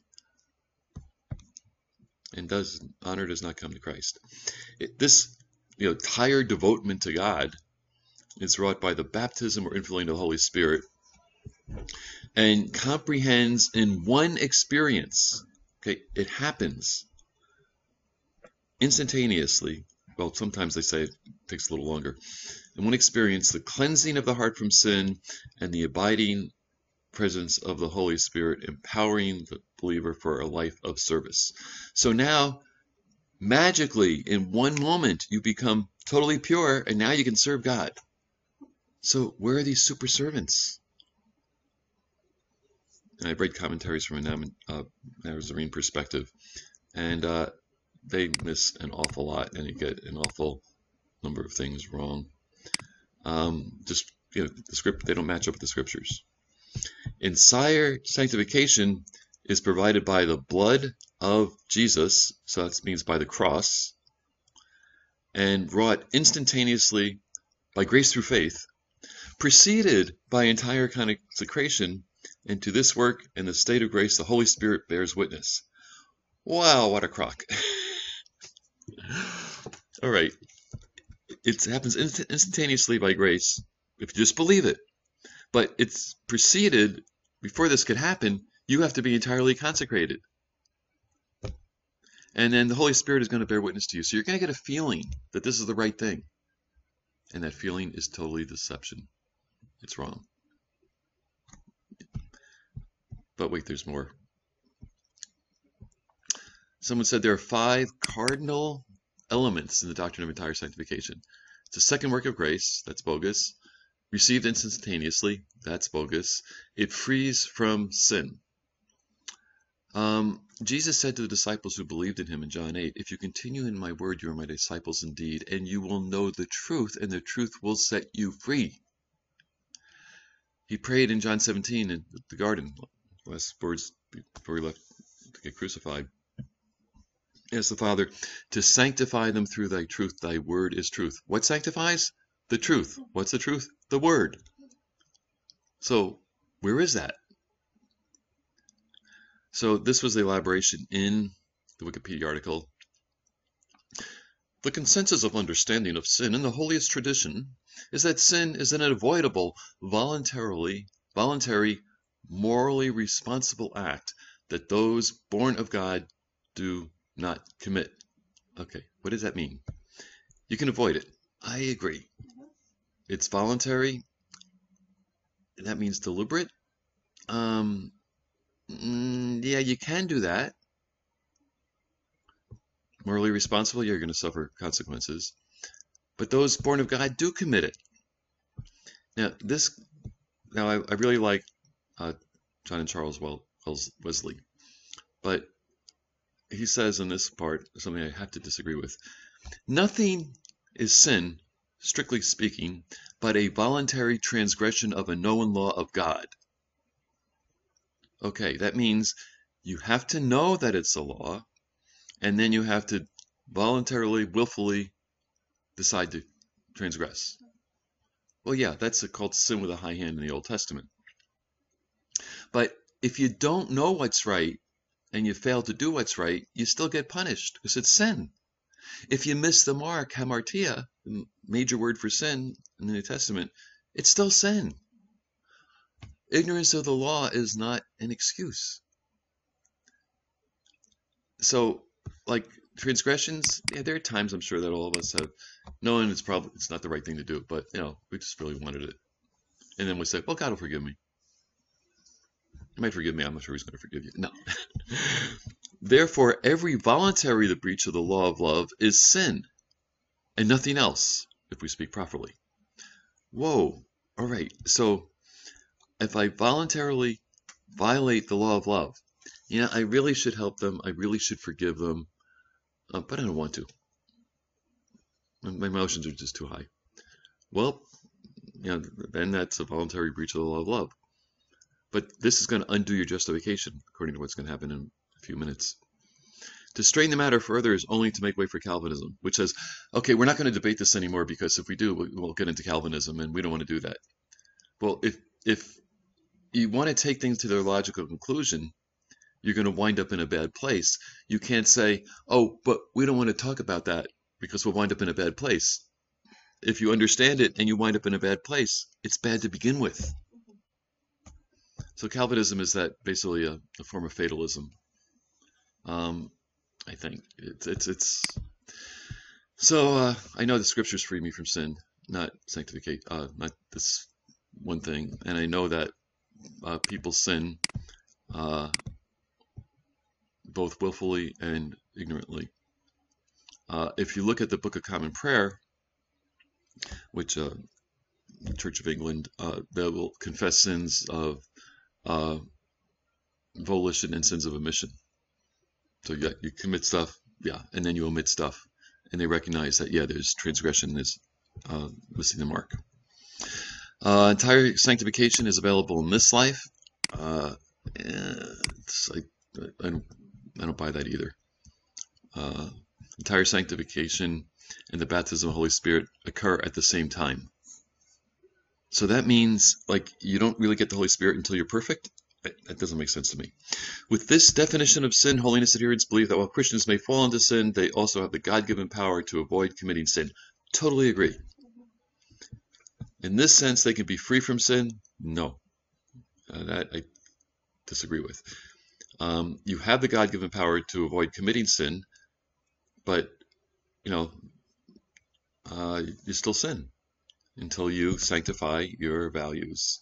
And honor does not come to Christ. This entire devotement to God is wrought by the baptism or infilling of the Holy Spirit and comprehends in one experience. Okay, it happens instantaneously. Well, sometimes they say it takes a little longer. In one experience, the cleansing of the heart from sin and the abiding presence of the Holy Spirit empowering the believer for a life of service. So now, magically, in one moment, you become totally pure and now you can serve God. So where are these super servants? And I read commentaries from a Nazarene perspective, and they miss an awful lot and you get an awful number of things wrong. The script, they don't match up with the scriptures. Entire sanctification is provided by the blood of Jesus, so that means by the cross, and wrought instantaneously by grace through faith, preceded by entire consecration, and to this work in the state of grace the Holy Spirit bears witness. Wow, what a crock. All right. It happens instantaneously by grace if you just believe it. But it's preceded, before this could happen, you have to be entirely consecrated. And then the Holy Spirit is going to bear witness to you. So you're going to get a feeling that this is the right thing. And that feeling is totally deception. It's wrong. But wait, there's more. Someone said there are 5 cardinal elements in the doctrine of entire sanctification. It's a second work of grace, that's bogus. Received instantaneously, that's bogus. It frees from sin. Jesus said to the disciples who believed in him in John 8, if you continue in my word, you are my disciples indeed, and you will know the truth, and the truth will set you free. He prayed in John 17 in the garden, last words before he left to get crucified. Ask the Father to sanctify them through thy truth. Thy word is truth. What sanctifies? The truth. What's the truth? The word. So where is that? So this was the elaboration in the Wikipedia article. The consensus of understanding of sin in the holiest tradition is that sin is an unavoidable, voluntary, morally responsible act that those born of God do not commit. Okay, what does that mean? You can avoid it. I agree. It's voluntary. That means deliberate. Yeah, you can do that. Morally responsible, you're going to suffer consequences. But those born of God do commit it. Now I really like John and Charles Wesley, but he says in this part something I have to disagree with. Nothing is sin, strictly speaking, but a voluntary transgression of a known law of God. Okay, that means you have to know that it's a law, and then you have to voluntarily, willfully decide to transgress. Well, yeah, that's called sin with a high hand in the Old Testament. But if you don't know what's right and you fail to do what's right, you still get punished because it's sin. If you miss the mark, hamartia, the major word for sin in the New Testament, it's still sin. Ignorance of the law is not an excuse. So, like transgressions, yeah, there are times I'm sure that all of us have known it's not the right thing to do, but we just really wanted it. And then we say, well, God will forgive me. He might forgive me. I'm not sure he's going to forgive you. No. Therefore, every voluntary breach of the law of love is sin and nothing else, if we speak properly. Whoa. All right. So if I voluntarily violate the law of love, I really should help them. I really should forgive them. But I don't want to. My emotions are just too high. Well, then that's a voluntary breach of the law of love. But this is going to undo your justification, according to what's going to happen in a few minutes. To strain the matter further is only to make way for Calvinism, which says, okay, we're not going to debate this anymore because if we do, we'll get into Calvinism, and we don't want to do that. Well, if you want to take things to their logical conclusion, you're going to wind up in a bad place. You can't say, oh, but we don't want to talk about that because we'll wind up in a bad place. If you understand it and you wind up in a bad place, it's bad to begin with. So Calvinism is that basically a form of fatalism. I think it's so I know the scriptures free me from sin, not sanctificate, not this one thing, and I know that people sin both willfully and ignorantly. If you look at the Book of Common Prayer, which the Church of England, they will confess sins of volition and sins of omission. So you commit stuff, and then you omit stuff, and they recognize that there's transgression, is missing the mark. Entire sanctification is available in this life. I don't buy that either. Entire sanctification and the baptism of the Holy Spirit occur at the same time. So that means you don't really get the Holy Spirit until you're perfect. That doesn't make sense to me. With this definition of sin, holiness adherents believe that while Christians may fall into sin, they also have the God-given power to avoid committing sin. Totally agree. In this sense, they can be free from sin? No. That I disagree with. You have the God-given power to avoid committing sin, but, you still sin until you sanctify your values.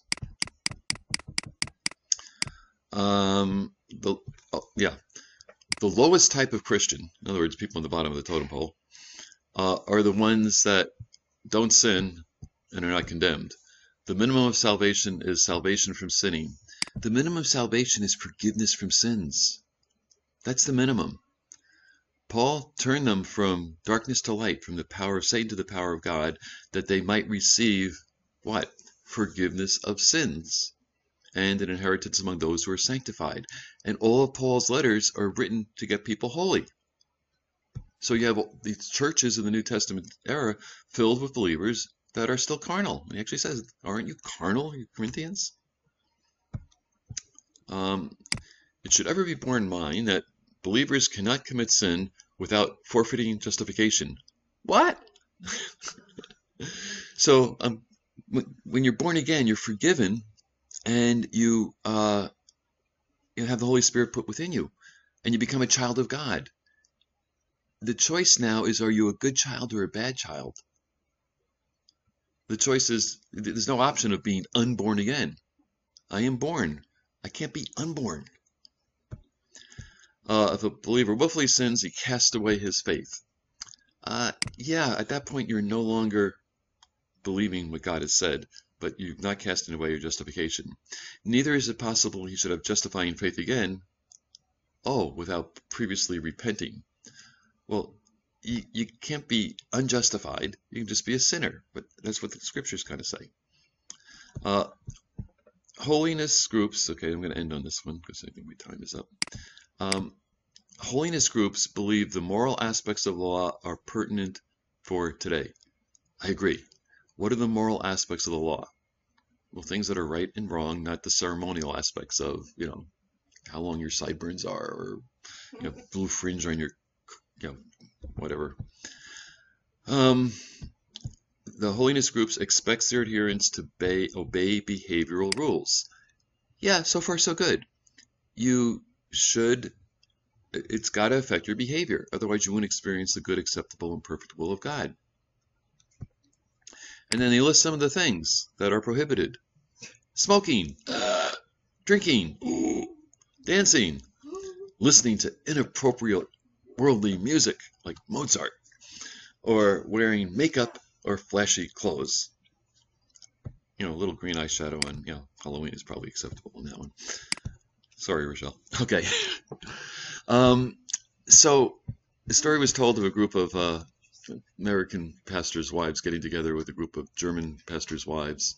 The lowest type of Christian, in other words, people on the bottom of the totem pole, are the ones that don't sin and are not condemned. The minimum of salvation is salvation from sinning. The minimum of salvation is forgiveness from sins. That's the minimum. Paul turned them from darkness to light, from the power of Satan to the power of God, that they might receive what? Forgiveness of sins and an inheritance among those who are sanctified. And all of Paul's letters are written to get people holy. So you have these churches in the New Testament era filled with believers that are still carnal. He actually says, aren't you carnal, you Corinthians? It should ever be borne in mind that believers cannot commit sin without forfeiting justification. What? So when you're born again, you're forgiven, and you have the Holy Spirit put within you, and you become a child of God. The choice now is, are you a good child or a bad child? The choice is, there's no option of being unborn again. I am born. I can't be unborn. If a believer willfully sins, he casts away his faith. At that point, you're no longer believing what God has said. but you've not casting away your justification. Neither is it possible he should have justifying faith again, without previously repenting. Well, you can't be unjustified. You can just be a sinner. But that's what the scriptures kind of say. Holiness groups, okay, I'm going to end on this one because I think my time is up. Holiness groups believe the moral aspects of the law are pertinent for today. I agree. What are the moral aspects of the law? Well, things that are right and wrong, not the ceremonial aspects of, how long your sideburns are, or, blue fringe on your, whatever. The holiness groups expects their adherents to obey behavioral rules. Yeah, so far so good. It's got to affect your behavior. Otherwise, you won't experience the good, acceptable, and perfect will of God. And then they list some of the things that are prohibited. Smoking, drinking, dancing, listening to inappropriate worldly music like Mozart, or wearing makeup or flashy clothes. A little green eyeshadow on, Halloween is probably acceptable in that one. Sorry, Rochelle. Okay. So the story was told of a group of American pastors' wives getting together with a group of German pastors' wives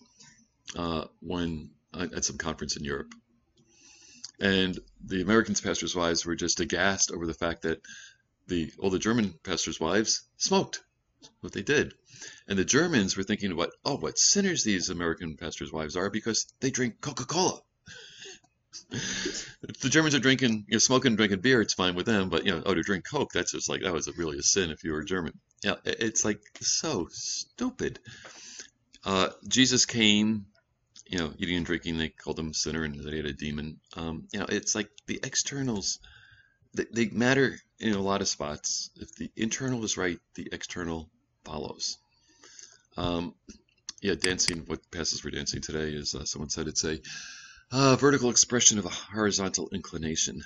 at some conference in Europe. And the American pastors' wives were just aghast over the fact that the German pastors' wives smoked. What they did. And the Germans were thinking what sinners these American pastors' wives are, because they drink Coca-Cola. If the Germans are drinking, smoking and drinking beer, it's fine with them, but to drink Coke, that's just like, that was really a sin if you were German. Yeah, it's like so stupid. Jesus came, eating and drinking, they called him a sinner and that he had a demon. It's like the externals, they matter in a lot of spots. If the internal is right, the external follows. Dancing, what passes for dancing today is, someone said it's a vertical expression of a horizontal inclination.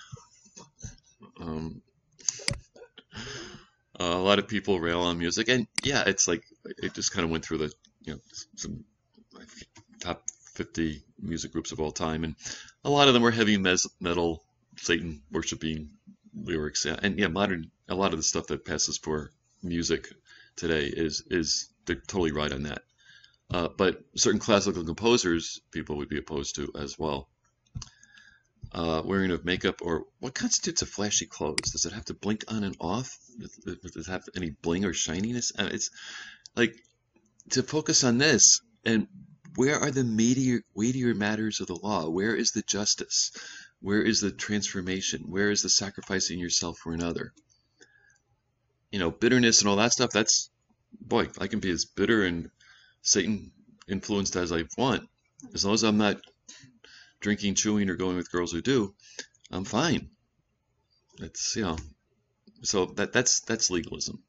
A lot of people rail on music, and it's like, it just kind of went through the, some top 50 music groups of all time, and a lot of them were heavy metal, Satan worshiping lyrics, and a lot of the stuff that passes for music today is they're totally right on that. But certain classical composers, people would be opposed to as well. Wearing of makeup, or what constitutes a flashy clothes? Does it have to blink on and off? Does it have any bling or shininess? It's like, to focus on this, and where are the weightier matters of the law? Where is the justice? Where is the transformation? Where is the sacrificing yourself for another? Bitterness and all that stuff, I can be as bitter and Satan influenced as I want. As long as I'm not drinking, chewing, or going with girls who do, I'm fine. It's, so that's legalism.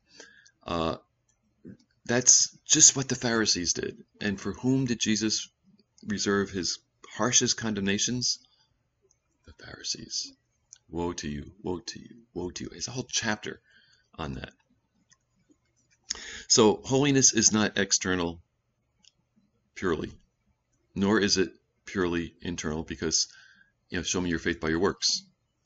That's just what the Pharisees did. And for whom did Jesus reserve his harshest condemnations? The Pharisees. Woe to you, woe to you, woe to you. It's a whole chapter on that. So holiness is not external purely, nor is it purely internal, because, show me your faith by your works.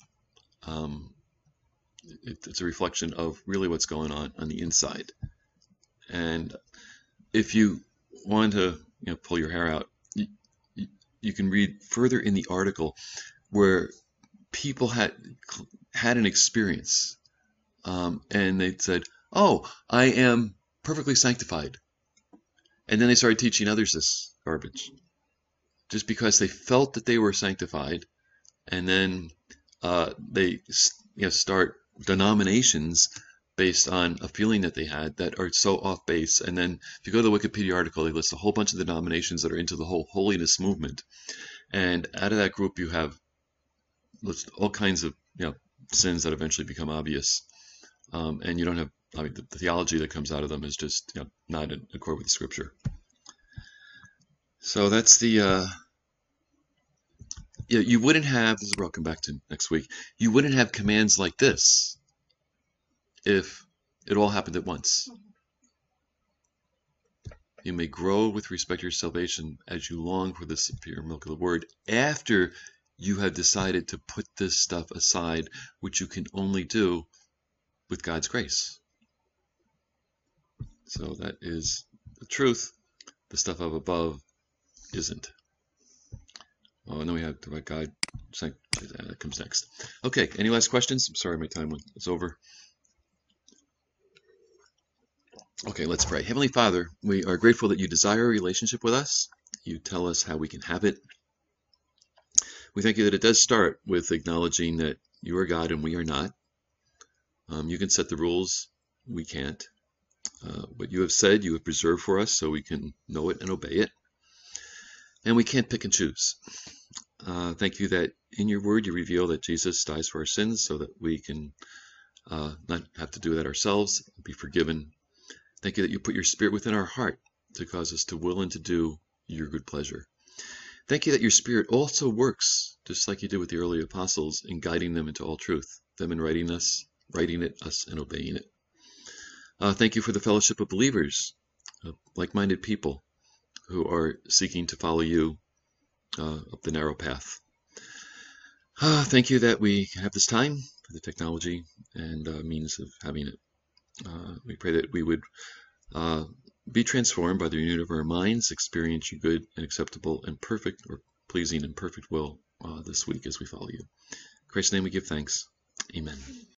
It's a reflection of really what's going on the inside. And if you want to, pull your hair out, you can read further in the article where people had an experience, and they said, "Oh, I am perfectly sanctified," and then they started teaching others this garbage, just because they felt that they were sanctified, and then they start denominations based on a feeling that they had that are so off base. And then if you go to the Wikipedia article, they list a whole bunch of denominations that are into the whole holiness movement, and out of that group you have all kinds of sins that eventually become obvious, and you don't have, the theology that comes out of them is just not in accord with the scripture. So that's the you wouldn't have, this is where I'll come back to next week, you wouldn't have commands like this if it all happened at once. you may grow with respect to your salvation as you long for the superior milk of the word after you have decided to put this stuff aside, which you can only do with God's grace. So that is the truth. The stuff up above isn't. Oh, and then we have about God. That comes next. Okay, any last questions? I'm sorry, my time is over. Okay, let's pray. Heavenly Father, we are grateful that you desire a relationship with us. You tell us how we can have it. We thank you that it does start with acknowledging that you are God and we are not. You can set the rules, we can't. What you have said, you have preserved for us so we can know it and obey it. And we can't pick and choose. Thank you that in your word you reveal that Jesus dies for our sins so that we can not have to do that ourselves, be forgiven. Thank you that you put your spirit within our heart to cause us to will and to do your good pleasure. Thank you that your spirit also works, just like you did with the early apostles, in guiding them into all truth, them in writing it, us and obeying it. Thank you for the fellowship of believers, like-minded people who are seeking to follow you up the narrow path. Thank you that we can have this time for the technology and means of having it. We pray that we would be transformed by the renewing of our minds, experience your good and acceptable and perfect or pleasing and perfect will this week as we follow you. In Christ's name we give thanks. Amen.